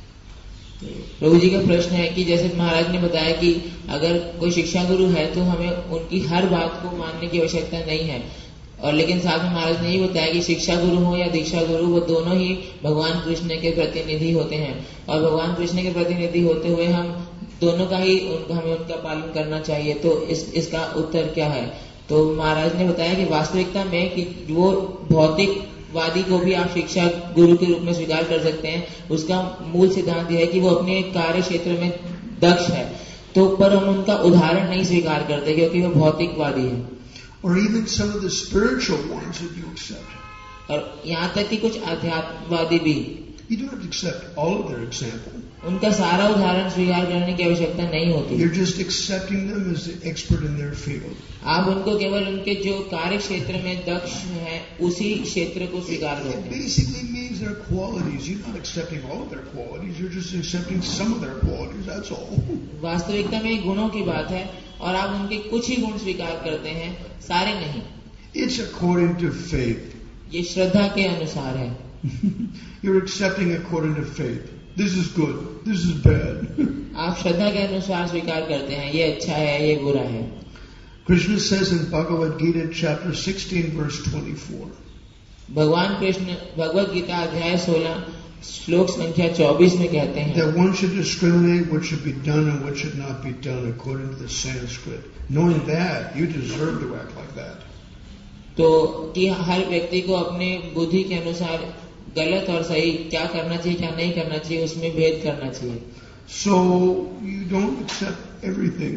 Speaker 2: प्रभु जी का प्रश्न है कि जैसे महाराज ने बताया कि अगर कोई शिक्षा गुरु है तो हमें उनकी हर बात को मानने की आवश्यकता नहीं है, और लेकिन साथ में महाराज ने ये बताया कि शिक्षा गुरु हो या दीक्षा गुरु वो दोनों ही भगवान कृष्ण के प्रतिनिधि होते हैं, और भगवान कृष्ण के प्रतिनिधि होते हुए हम दोनों का ही हमें उनका पालन करना चाहिए. तो इसका उत्तर क्या है? तो महाराज ने बताया कि वास्तविकता में कि वो भौतिकवादी को भी आप शिक्षा गुरु के रूप में स्वीकार कर सकते हैं. उसका मूल सिद्धांत यह है कि वो अपने कार्य क्षेत्र में दक्ष है, तो पर हम उनका उदाहरण नहीं स्वीकार करते क्योंकि वो भौतिकवादी है.
Speaker 1: Or even some of the spiritual ones that you accept.
Speaker 2: और यहाँ तक कि कुछ अध्यात्मवादी भी.
Speaker 1: You don't have to accept all of their example.
Speaker 2: उनका सारा उदाहरण स्वीकार करने की आवश्यकता नहीं होती.
Speaker 1: You're just accepting them as the expert in their field.
Speaker 2: आप उनको केवल उनके जो कार्य क्षेत्र में दक्ष हैं उसी क्षेत्र को स्वीकार करते हैं.
Speaker 1: It basically means their qualities. You're not accepting all of their qualities. You're just accepting some of their qualities. That's all.
Speaker 2: वास्तविकता में गुणों की बात है और आप उनके कुछ ही गुण स्वीकार करते हैं, सारे नहीं.
Speaker 1: It's according to faith.
Speaker 2: ये श्रद्धा के अनुसार है.
Speaker 1: You're accepting according to faith. This is good. This is bad.
Speaker 2: आप श्रद्धा के अनुसार स्वीकार करते हैं, ये अच्छा है, ये बुरा है.
Speaker 1: Krishna says in Bhagavad Gita chapter 16 verse 24.
Speaker 2: भगवान कृष्ण भगवद गीता अध्याय 16 श्लोक संख्या 24 में कहते हैं
Speaker 1: that one should discriminate what should be done and what should not be done according to the Sanskrit. Knowing that, you deserve to act like that.
Speaker 2: तो कि हर व्यक्ति को अपने बुद्धि के अनुसार गलत और सही क्या करना चाहिए क्या नहीं करना चाहिए उसमें भेद करना चाहिए.
Speaker 1: So you don't accept everything.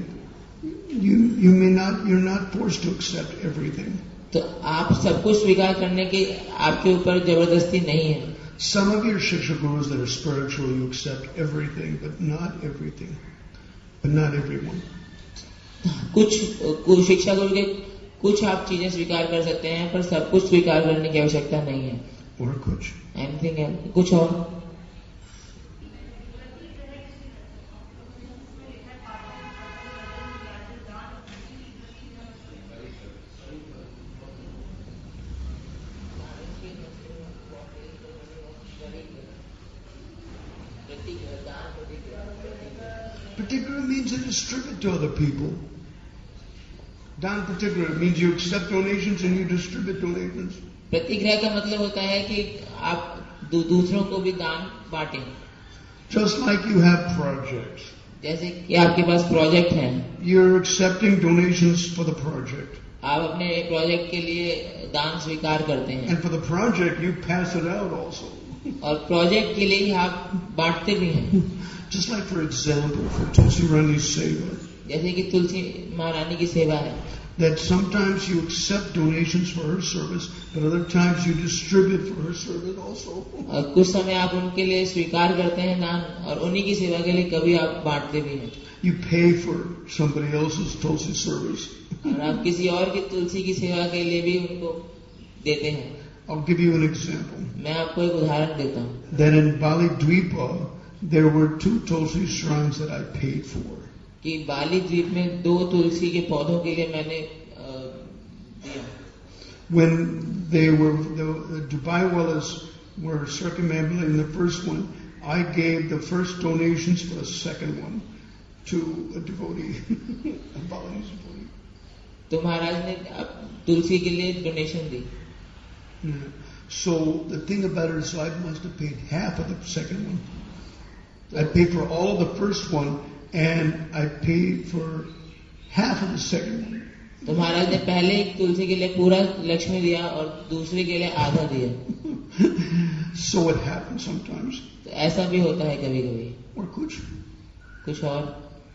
Speaker 1: You're not forced to accept everything.
Speaker 2: तो आप सब कुछ स्वीकार करने की आपके ऊपर जबरदस्ती नहीं है.
Speaker 1: Some of your shiksha gurus that are spiritual, you accept everything, but not everything. But not everyone.
Speaker 2: कुछ शिक्षा गुरु के कुछ आप चीजें स्वीकार कर सकते हैं पर सब कुछ स्वीकार करने की आवश्यकता नहीं है.
Speaker 1: और कुछ
Speaker 2: एनीथिंग एल्स कुछ और.
Speaker 1: Particular means to distribute to other people. Dan particular means you accept donations and you distribute donations.
Speaker 2: प्रतिग्रह का मतलब होता है कि आप दूसरों को भी दान बांटें.
Speaker 1: Just like you have projects.
Speaker 2: जैसे कि आपके पास प्रोजेक्ट हैं.
Speaker 1: You're accepting donations for the project.
Speaker 2: आप अपने प्रोजेक्ट के लिए दान स्वीकार करते हैं.
Speaker 1: And for the project you pass it out also.
Speaker 2: और प्रोजेक्ट के लिए आप बांटते भी हैं.
Speaker 1: Just like for example, for Tulsi Rani's seva.
Speaker 2: जैसे कि तुलसी महारानी की सेवा है.
Speaker 1: That sometimes you accept donations for her service, but other times you distribute for her service also.
Speaker 2: और कुछ समय आप उनके लिए स्वीकार करते हैं दान और उन्हीं की सेवा के लिए कभी आप बांटते भी हैं.
Speaker 1: you pay for somebody else's tulsi service.
Speaker 2: और आप किसी और की तुलसी की सेवा के लिए भी उनको देते हैं.
Speaker 1: I'll give you an example.
Speaker 2: मैं आपको एक उदाहरण देता हूँ.
Speaker 1: That in Bali Dweepa, there were 2 tulsi shrines that I paid for.
Speaker 2: कि बाली द्वीप में 2 तुलसी के पौधों के लिए मैंने दिया.
Speaker 1: When the Dubai Wallahs were circumambulating the first one, I gave the first donations for the second one to a devotee, a Balinese devotee.
Speaker 2: तो महाराज ने तुलसी के लिए डोनेशन दी.
Speaker 1: So the thing about it is I must have paid half of the second one. I paid for all of the first one and I paid for half of the second one.
Speaker 2: तो महाराज ने पहले एक तुलसी के लिए पूरा लक्ष्मी दिया और दूसरे के लिए आधा दिया.
Speaker 1: So it happens sometimes.
Speaker 2: तो ऐसा भी होता है कभी कभी.
Speaker 1: और कुछ
Speaker 2: और.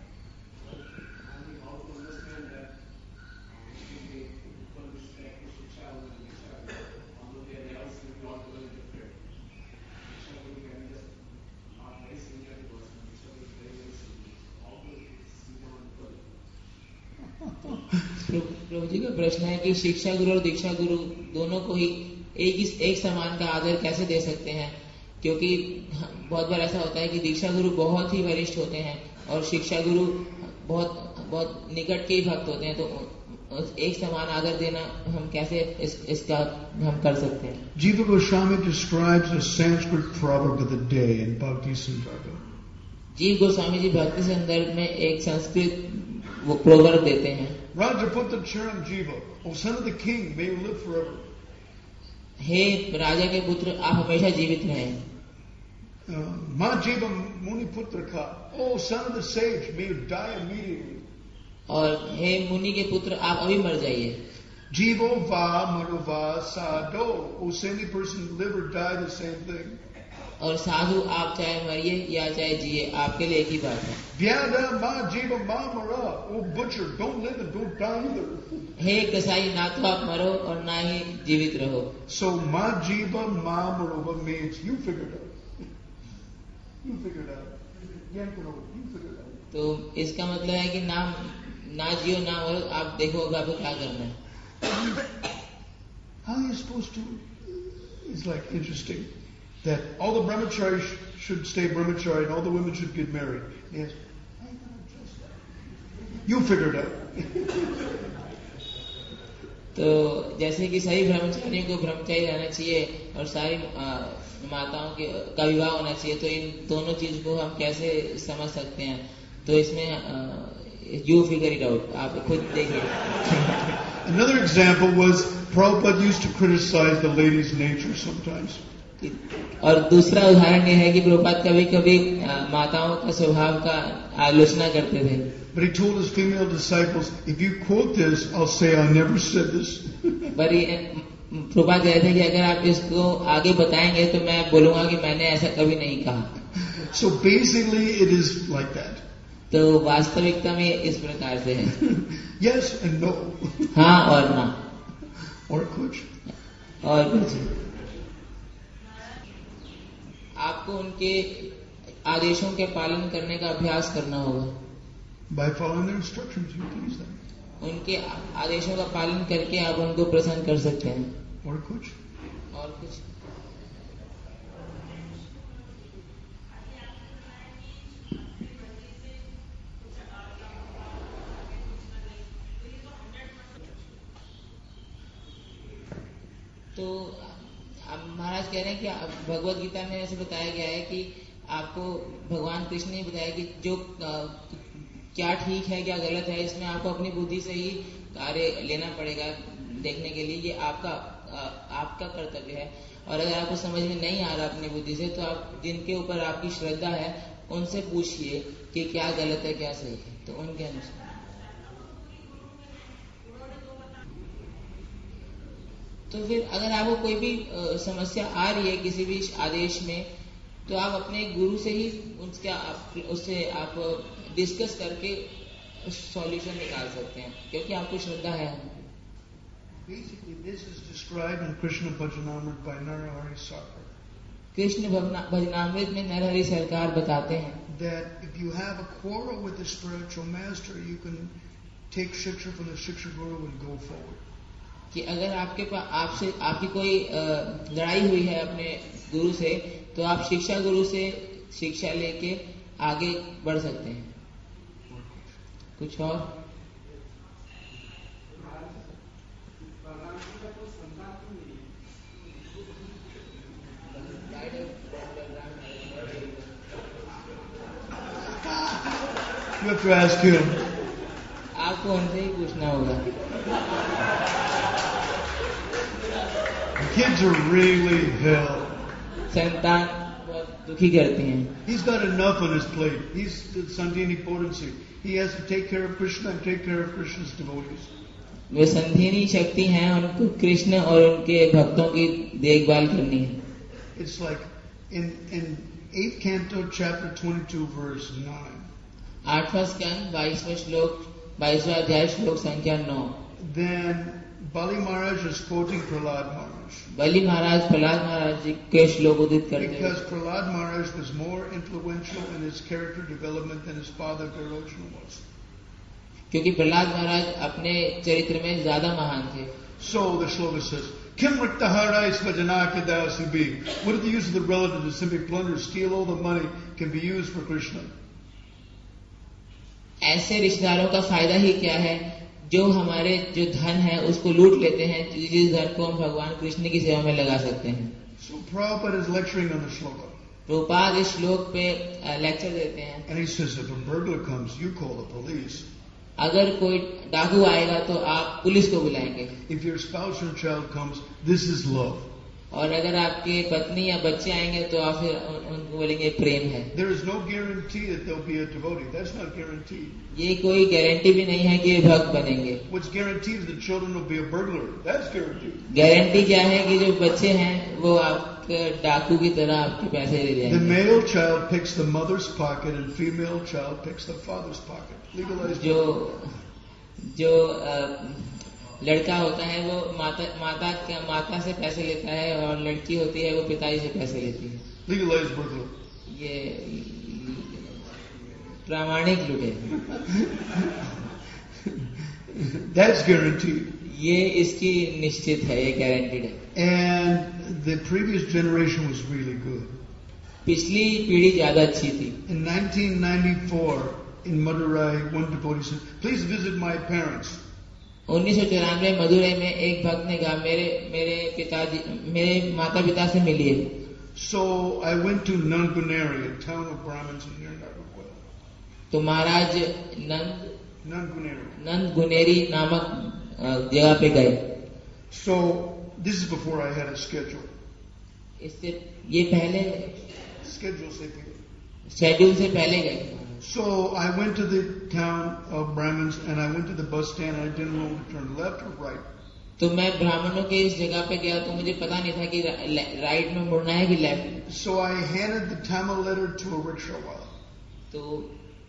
Speaker 2: प्रभु जी का प्रश्न है कि शिक्षा गुरु और दीक्षा गुरु दोनों को ही एक समान का आदर कैसे दे सकते हैं, क्योंकि बहुत बार ऐसा होता है कि दीक्षा गुरु बहुत ही वरिष्ठ होते हैं और शिक्षा गुरु बहुत निकट के ही भक्त होते हैं. तो एक समान आदर देना हम कैसे इसका हम कर सकते हैं.
Speaker 1: Jiva Goswami describes a Sanskrit proverb of the day in Bhakti Sandarbha.
Speaker 2: जीव गोस्वामी जी भक्ति संदर्भ में एक संस्कृत वो प्रोवर्ब देते हैं.
Speaker 1: Rajaputra Charan Jiva, O son of the king, may you live forever.
Speaker 2: हे राजा के पुत्र, आप हमेशा जीवित रहें.
Speaker 1: Ma Jiva Muni Putra Ka, O son of the sage, may you die immediately.
Speaker 2: और हे मुनि के पुत्र, आप अभी मर जाइए.
Speaker 1: Jivo Va Manuva Sado, O any person live or die the same thing.
Speaker 2: और साधु आप चाहे मरिए या चाहे जिए, आपके लिए एक ही बात है.
Speaker 1: Vyada Ma Jiva Ma Mara, O butcher, don't live and don't die either.
Speaker 2: हे कसाई, ना तो आप मरो और ना ही जीवित रहो.
Speaker 1: So Ma Jiva Ma Marova means you figured out. You figured out. You figured out.
Speaker 2: तो इसका मतलब है कि ना जियो ना मरो, आप देखो आपको क्या करना है.
Speaker 1: How are you supposed to? It's like interesting that all the brahmacharis should stay brahmachari and all the women should get married. Yes, how are you going to adjust that? You figured out.
Speaker 2: तो जैसे कि सही ब्रह्मचारियों को ब्रह्मचारी रहना चाहिए और सारी माताओं का विवाह होना चाहिए, तो इन दोनों चीज को हम कैसे समझ सकते हैं. तो इसमें you figure it out, आप खुद देखिए.
Speaker 1: Another example was Prabhupada used to criticize the lady's nature sometimes.
Speaker 2: और दूसरा उदाहरण यह है कि प्रभुपाद कभी कभी माताओं का स्वभाव का आलोचना करते थे.
Speaker 1: But he told his female disciples, if you quote this, I'll say I never said this.
Speaker 2: पर प्रभुपाद कहते थे कि अगर आप इसको आगे बताएंगे तो मैं बोलूंगा कि मैंने ऐसा कभी नहीं कहा.
Speaker 1: So basically it is like that.
Speaker 2: तो वास्तविकता में इस प्रकार से है.
Speaker 1: Yes and no.
Speaker 2: हाँ और ना.
Speaker 1: और कुछ.
Speaker 2: आपको उनके आदेशों के पालन करने का अभ्यास करना होगा.
Speaker 1: By following their instructions, you please them.
Speaker 2: उनके आदेशों का पालन करके आप उनको प्रसन्न कर सकते हैं.
Speaker 1: और कुछ.
Speaker 2: तो महाराज कह रहे हैं कि भगवत गीता में ऐसे बताया गया है कि आपको भगवान कृष्ण ने बताया कि जो क्या ठीक है क्या गलत है, इसमें आपको अपनी बुद्धि से ही कार्य लेना पड़ेगा देखने के लिए. ये आपका कर्तव्य है. और अगर आपको समझ में नहीं आ रहा अपनी बुद्धि से, तो आप जिनके ऊपर आपकी श्रद्धा है उनसे पूछिए कि क्या गलत है क्या सही है, तो उनके अनुसार. तो फिर अगर आपको कोई भी समस्या आ रही है किसी भी आदेश में, तो आप अपने गुरु से ही उससे आप डिस्कस करके सॉल्यूशन निकाल सकते हैं, क्योंकि आपको श्रद्धा है.
Speaker 1: Basically, this is described in Krishna Bhajanamrit by Narahari Sarkar.
Speaker 2: Krishna भजनामृत में नरहरि सरकार बताते हैं.
Speaker 1: that if you have a quarrel with the spiritual master, you can take shiksha from the shiksha guru and go forward.
Speaker 2: कि अगर आपके पास आपसे आपकी कोई लड़ाई हुई है अपने गुरु से, तो आप शिक्षा गुरु से शिक्षा लेके आगे बढ़ सकते हैं. कुछ और?
Speaker 1: You have to ask him.
Speaker 2: आपको उनसे ही पूछना होगा.
Speaker 1: Kids are really hell.
Speaker 2: संतान बहुत दुखी करती हैं.
Speaker 1: He's got enough on his plate. He's the Sandhini potency. He has to take care of Krishna and take care of Krishna's devotees.
Speaker 2: वे संधीनी शक्ति हैं, उनको कृष्ण और उनके भक्तों की देखभाल करनी है.
Speaker 1: It's like in 8th canto, chapter 22, verse 9.
Speaker 2: 8वां स्कंद 22वां श्लोक 22वां अध्याय श्लोक संख्या 9.
Speaker 1: Then Bali Maharaj is quoting Prahlad Maharaj.
Speaker 2: बलि महाराज प्रहलाद महाराज जी के श्लोक उदित करते हैं.
Speaker 1: Because Prahlad Maharaj was more influential in his character development than his father Virojana was.
Speaker 2: क्योंकि प्रहलाद महाराज अपने चरित्र में ज्यादा महान थे.
Speaker 1: So the shloka says, Kim Riktahara Svajanaka Dasubi. What is the use of the relative to simply plunder, steal all the money can be used for Krishna?
Speaker 2: ऐसे रिश्तेदारों का फायदा ही क्या है जो हमारे जो धन है उसको लूट लेते हैं, जिस धन को हम भगवान कृष्ण की सेवा में लगा सकते हैं.
Speaker 1: So Prabhupada is lecturing on the shloka.
Speaker 2: Prabhupada इस श्लोक पे लेक्चर देते हैं.
Speaker 1: And he says, if a burglar comes, you call the police.
Speaker 2: अगर कोई डाकू आएगा तो आप पुलिस को बुलाएंगे.
Speaker 1: If your spouse or child comes, this is love.
Speaker 2: और अगर आपके पत्नी या बच्चे आएंगे तो आप फिर उनको बोलेंगे प्रेम है.
Speaker 1: There is no guarantee that they'll be a devotee. That's not guaranteed.
Speaker 2: ये कोई गारंटी भी नहीं है कि ये भक्त बनेंगे.
Speaker 1: What's guaranteed is the children will be a burglar. That's guaranteed.
Speaker 2: Guarantee क्या है कि जो बच्चे हैं वो आपके डाकू की तरह आपके पैसे ले
Speaker 1: The
Speaker 2: जाएंगे.
Speaker 1: male child picks the mother's pocket and female child picks the father's pocket. Legalized.
Speaker 2: जो लड़का होता है वो माता से पैसे लेता है और लड़की होती है वो पिताजी से पैसे लेती है.
Speaker 1: Legalized burglar.
Speaker 2: ये प्रामाणिक लूट है.
Speaker 1: That's guaranteed.
Speaker 2: ये इसकी निश्चित है, ये गारंटीड है.
Speaker 1: And the previous generation was really good.
Speaker 2: पिछली पीढ़ी ज्यादा अच्छी थी.
Speaker 1: In 1994, in Madurai, one devotee said, "Please visit my parents."
Speaker 2: 1994 Madurai में एक भक्त ने कहा मेरे माता पिता से मिलिए.
Speaker 1: So I went to Nanguneri, a town of Brahmins near Nagarjuil.
Speaker 2: तो महाराज नंद गुनेरी नामक जगह पे गए.
Speaker 1: So this is before I had a schedule.
Speaker 2: इससे ये पहले
Speaker 1: Schedule से पहले.
Speaker 2: शेड्यूल से पहले गए.
Speaker 1: So I went to the town of Brahmins and I went to the bus stand and I didn't know to turn left or right.
Speaker 2: तो मैं ब्राह्मणों के इस जगह पे गया तो मुझे पता नहीं था कि राइट में मुड़ना है कि left.
Speaker 1: So I handed the Tamil letter to a rickshawala.
Speaker 2: तो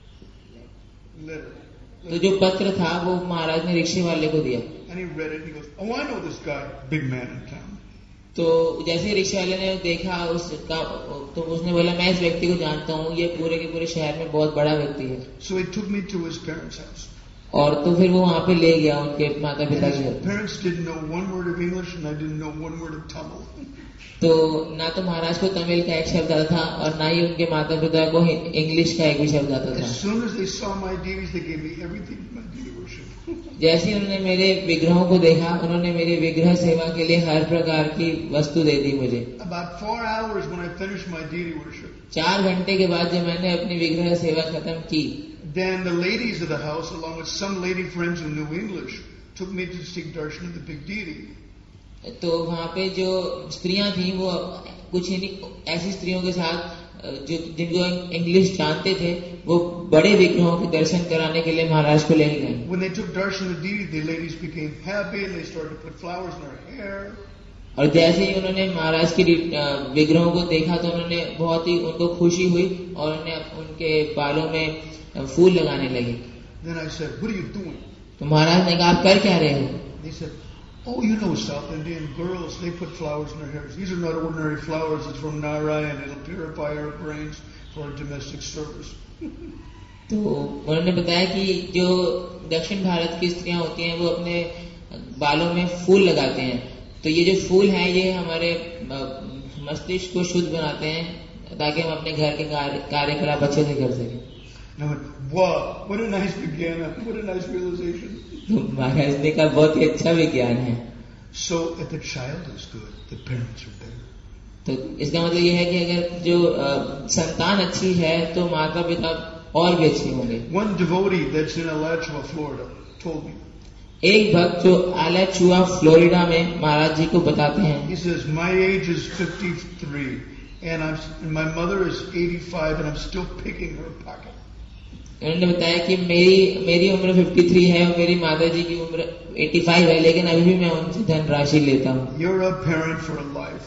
Speaker 1: Letter.
Speaker 2: जो पत्र था वो महाराज ने रिक्शे वाले को दिया.
Speaker 1: And he read it and he goes, "Oh, I know this guy, big man in town."
Speaker 2: तो जैसे रिक्शे वाले ने देखा उसका तो उसने बोला मैं इस व्यक्ति को जानता हूँ, ये पूरे के पूरे शहर में बहुत बड़ा व्यक्ति है.
Speaker 1: So he took me to his parents' house.
Speaker 2: और तो फिर वो वहाँ पे ले गया उनके माता पिता
Speaker 1: And
Speaker 2: के
Speaker 1: his
Speaker 2: घर.
Speaker 1: parents didn't know one word of English and I didn't know one word of Tamil.
Speaker 2: तो ना तो महाराज को तमिल का एक शब्द आता था और ना ही उनके माता पिता को इंग्लिश का एक भी शब्द आता था.
Speaker 1: As soon as they saw my deities, they gave me everything for my deity worship.
Speaker 2: जैसे ही उन्होंने मेरे विग्रहों को देखा उन्होंने मेरी विग्रह सेवा के लिए हर प्रकार की वस्तु दे दी मुझे.
Speaker 1: About 4 hours when I finished my deity worship,
Speaker 2: 4 घंटे के बाद जब मैंने अपनी विग्रह सेवा खत्म की,
Speaker 1: then the ladies of the house, along with some lady friends who knew English, took me to seek darshan of the big deity.
Speaker 2: तो वहाँ पे जो स्त्रियां थी वो कुछ ऐसी स्त्रियों के साथ जो जिनको इंग्लिश जानते थे वो बड़े विग्रहों के दर्शन कराने के लिए महाराज को ले गए.
Speaker 1: When they took darshan of the deity, the ladies became happy and they started to put flowers in their hair.
Speaker 2: और जैसे ही उन्होंने महाराज की विग्रहों को देखा तो उन्होंने बहुत ही उनको खुशी हुई और उनके बालों में फूल लगाने लगे.
Speaker 1: Then I said, "What are you doing?"
Speaker 2: तो महाराज ने कहा आप कर क्या रहे हो?
Speaker 1: They said, Oh, you know South Indian girls, they put flowers in their hair. These are not ordinary flowers. It's from Narayan. It'll purify our brains for domestic service.
Speaker 2: तो उन्होंने बताया कि जो दक्षिण भारत की स्त्रियां होती हैं वो अपने बालों में फूल लगाते हैं, तो ये जो फूल हैं ये हमारे मस्तिष्क को शुद्ध बनाते हैं ताकि हम अपने घर के कार्यकलाप अच्छे से कर सकें.
Speaker 1: Wow, what a nice beginning, what a nice realization.
Speaker 2: तो महाराज का बहुत ही अच्छा विज्ञान है.
Speaker 1: So if the child is good, the parents are better.
Speaker 2: तो इसका मतलब ये है कि अगर जो संतान अच्छी है तो माता पिता और भी अच्छे होंगे.
Speaker 1: One devotee that's in Alachua, Florida, told me.
Speaker 2: एक भक्त जो अलाचुआ फ्लोरिडा में महाराज जी को बताते हैं.
Speaker 1: He says, my age is 53 and my mother is 85 and I'm still picking her pocket.
Speaker 2: उन्होंने बताया कि मेरी उम्र 53 है और मेरी माता जी की उम्र 85 है, लेकिन अभी भी मैं उनसे धनराशि लेता हूँ.
Speaker 1: You're a parent for life.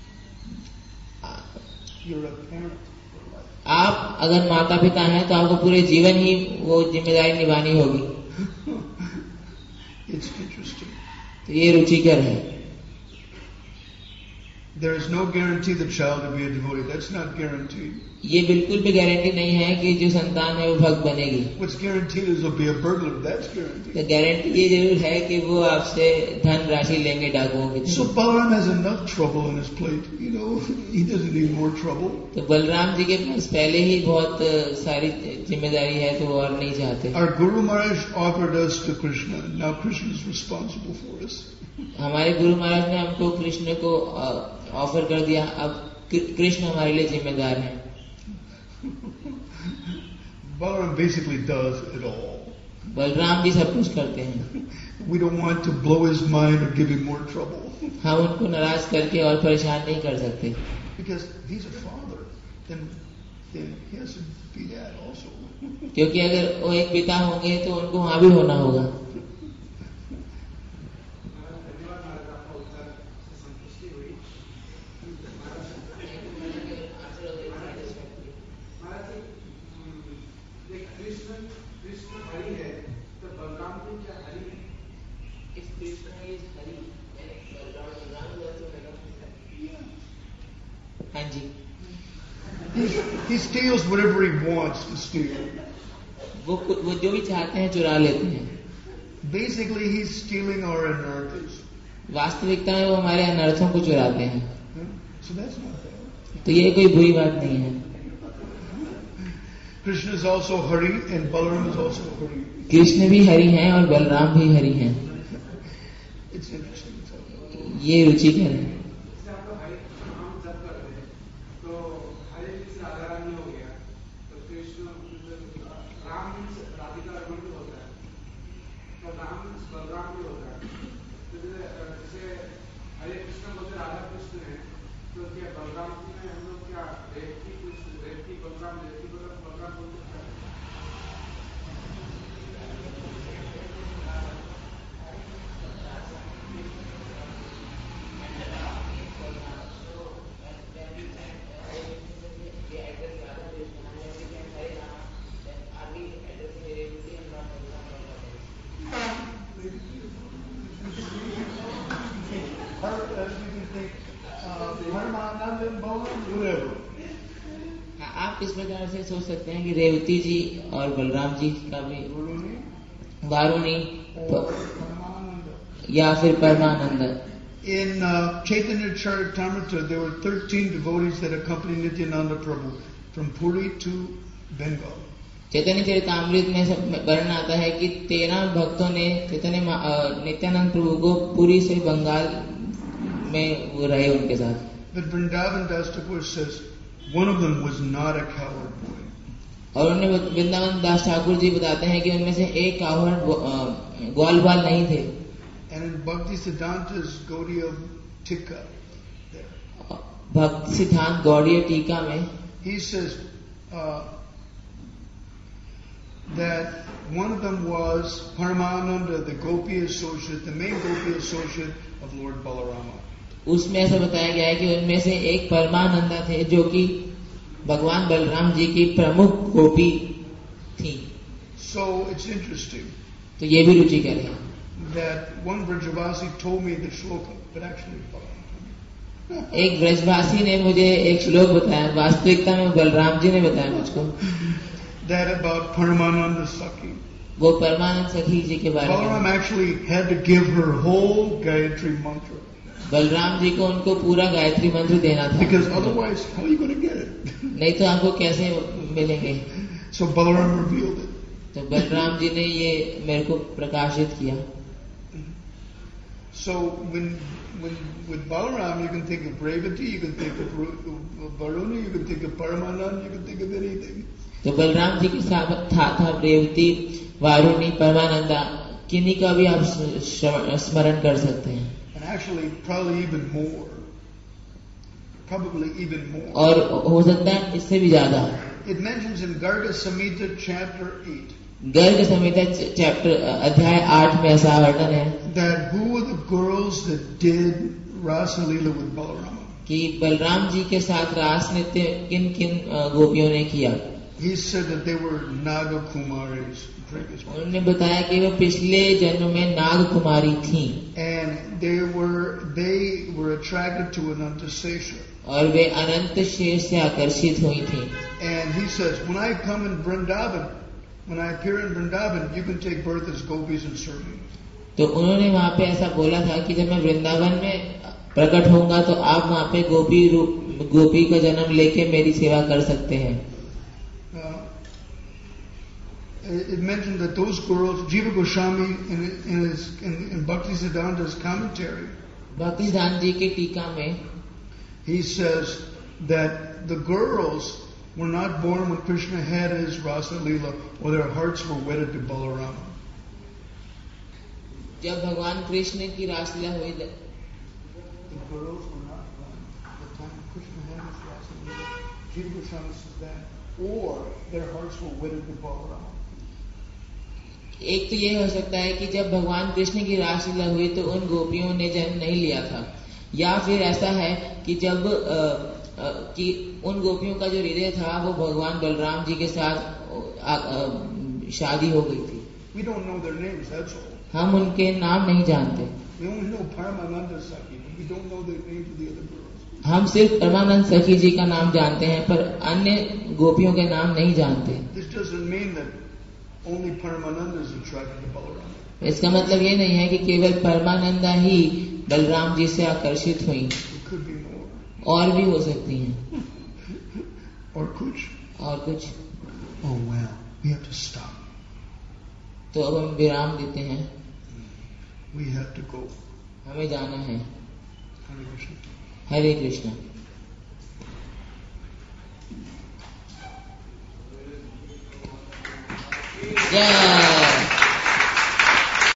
Speaker 1: You're a parent for life.
Speaker 2: आप अगर माता पिता हैं तो आपको पूरे जीवन ही वो जिम्मेदारी निभानी होगी.
Speaker 1: It's interesting.
Speaker 2: तो ये रुचिकर है.
Speaker 1: There is no guarantee the child will be a devotee. That's not guaranteed.
Speaker 2: ये बिल्कुल भी गारंटी नहीं है कि जो संतान है वो भक्त बनेगी.
Speaker 1: What's guaranteed is he'll be a burglar. That's guaranteed.
Speaker 2: तो गारंटी ये जरूर है कि वो आपसे धन राशि लेंगे डाकुओं की.
Speaker 1: So Balaram has enough trouble on his plate. You know, he doesn't need more trouble.
Speaker 2: तो बलराम जी के पास पहले ही बहुत सारी जिम्मेदारी है तो वो और नहीं चाहते.
Speaker 1: Our Guru Maharaj offered us to Krishna. Now Krishna is responsible for us.
Speaker 2: हमारे गुरु महाराज ने हमको कृष्ण को ऑफर कर दिया, अब कृष्ण हमारे लिए जिम्मेदार हैं.
Speaker 1: Balaram basically does it all.
Speaker 2: Balram ji सब कुछ करते हैं.
Speaker 1: We don't want to blow his mind or give him more trouble.
Speaker 2: हम उनको नाराज करके और परेशान नहीं कर सकते.
Speaker 1: Because he's a father, then he has to be that also.
Speaker 2: क्योंकि अगर वो एक पिता होंगे तो उनको वहां भी होना होगा. हाँ जी.
Speaker 1: He steals whatever he wants to steal.
Speaker 2: वो जो भी चाहते हैं चुरा लेते हैं.
Speaker 1: Basically, he's stealing our anarthas.
Speaker 2: वास्तविकता में वो हमारे अनर्थों को चुराते हैं.
Speaker 1: So that's not bad.
Speaker 2: तो ये कोई बुरी बात नहीं है.
Speaker 1: Krishna is also Hari and Balaram is also Hari.
Speaker 2: Krishna भी हरि हैं और बलराम भी हरि हैं.
Speaker 1: It's interesting.
Speaker 2: ये रुचिकर है. आप इस प्रकार से सोच सकते हैं कि रेवती जी और बलराम जी का भी वारुणी या फिर परमानंद.
Speaker 1: In Chaitanya Charitamrita, there were 13 devotees that accompanied Nityananda Prabhu from Puri to Bengal.
Speaker 2: चैतन्य चरितामृत में वर्णन आता है कि 13 भक्तों ने नित्यानंद प्रभु को पुरी से बंगाल में वो रहे उनके साथ.
Speaker 1: But Vrindavan Das Thakur says one of them was not a cowherd boy.
Speaker 2: और उन्हें वृंदावन दास ठाकुर जी बताते हैं कि उनमें से एक कावड़ ग्वालबाल नहीं थे.
Speaker 1: And in Bhakti Siddhanta's Gaudiya Tika,
Speaker 2: भक्ति सिद्धांत गौड़ीय टीका में
Speaker 1: he says that one of them was Paramananda, the Gopi associate, the main Gopi associate of Lord Balarama.
Speaker 2: उसमें ऐसा बताया गया है कि उनमें से एक परमानंदा थे जो कि भगवान बलराम जी की प्रमुख गोपी थी.
Speaker 1: So it's interesting.
Speaker 2: तो ये भी रुचिकर है.
Speaker 1: that one Brajavasi told me the shloka, but actually
Speaker 2: एक ब्रजभाषी ने मुझे एक श्लोक बताया, वास्तविकता में बलराम जी ने बताया मुझको,
Speaker 1: that about Paramananda Sakhi.
Speaker 2: वो परमानंद सखी जी के बारे
Speaker 1: Balaram
Speaker 2: में।
Speaker 1: actually had to give her whole Gayatri mantra.
Speaker 2: Balram ji को उनको पूरा गायत्री मंत्र देना था,
Speaker 1: Because otherwise, how are you going to get it?
Speaker 2: नहीं तो आपको कैसे मिलेंगे।
Speaker 1: So Balaram revealed it.
Speaker 2: तो बलराम जी ने ये मेरे को प्रकाशित किया।
Speaker 1: So when with Balaram, you can think of Revati, you can think of Varuna, you can think of Paramananda, you can think of anything.
Speaker 2: तो बलराम जी के साथ था रेवती, वारुणी, परमानंदा, किन्हीं का भी आप स्मरण कर सकते हैं।
Speaker 1: And actually, probably even more.
Speaker 2: और हो सकता है इससे भी ज्यादा।
Speaker 1: It mentions in Garga Samhita chapter 8.
Speaker 2: Garga Samhita chapter अध्याय 8 में ऐसा वर्णन है
Speaker 1: that who were the girls that did Rasa Leela with Balarama?
Speaker 2: कि बलराम जी के साथ रास नृत्य किन किन गोपियों ने किया।
Speaker 1: He said that they were Naga Kumaris.
Speaker 2: उन्होंने बताया कि वो पिछले जन्म में नाग कुमारी थी।
Speaker 1: And they were attracted to Anantasesha.
Speaker 2: और वे अनंत शेष से आकर्षित हुई थी।
Speaker 1: And he says, when I come in Vrindavan, when I appear in Vrindavan, you can take birth as gopis and serve me.
Speaker 2: तो उन्होंने वहाँ पे ऐसा बोला था कि जब मैं वृंदावन में प्रकट होऊंगा तो आप वहाँ पे गोपी का जन्म लेके मेरी सेवा कर सकते हैं।
Speaker 1: It mentioned that those girls, Jiva Goswami in Bhaktisiddhanta's commentary,
Speaker 2: भक्तिसिद्धांत जी के टीका में
Speaker 1: he says that the girls were not born when Krishna had his Rasa Leela, or their hearts were wedded to Balarama.
Speaker 2: जब भगवान कृष्ण की रासलीला हुई,
Speaker 1: the girls were not born at the time Krishna had his Rasa Leela. Jiva Goswami says that, or their hearts were wedded to Balarama.
Speaker 2: एक तो ये हो सकता है कि जब भगवान कृष्ण की रासलीला हुई तो उन गोपियों ने जन्म नहीं लिया था, या फिर ऐसा है कि जब कि उन गोपियों का जो हृदय था वो भगवान बलराम जी के साथ शादी हो गई थी।
Speaker 1: We don't know their names, that's all.
Speaker 2: हम उनके नाम नहीं जानते।
Speaker 1: We only know Paramananda Sakhi, but we don't know the names of the other girls.
Speaker 2: हम सिर्फ परमानंद सखी जी का नाम जानते हैं पर अन्य गोपियों के नाम नहीं जानते।
Speaker 1: This doesn't mean that only Paramananda is attracted to Balarama.
Speaker 2: इसका मतलब ये नहीं है कि केवल परमानंदा ही बलराम जी से आकर्षित हुई,
Speaker 1: It could be more.
Speaker 2: और भी हो सकती हैं।
Speaker 1: Or kuch.
Speaker 2: और कुछ।
Speaker 1: Oh well, we have to stop.
Speaker 2: तो अब हम विराम देते हैं।
Speaker 1: We have to go.
Speaker 2: हमें जाना है।
Speaker 1: Hare Krishna.
Speaker 2: हरे कृष्ण। जय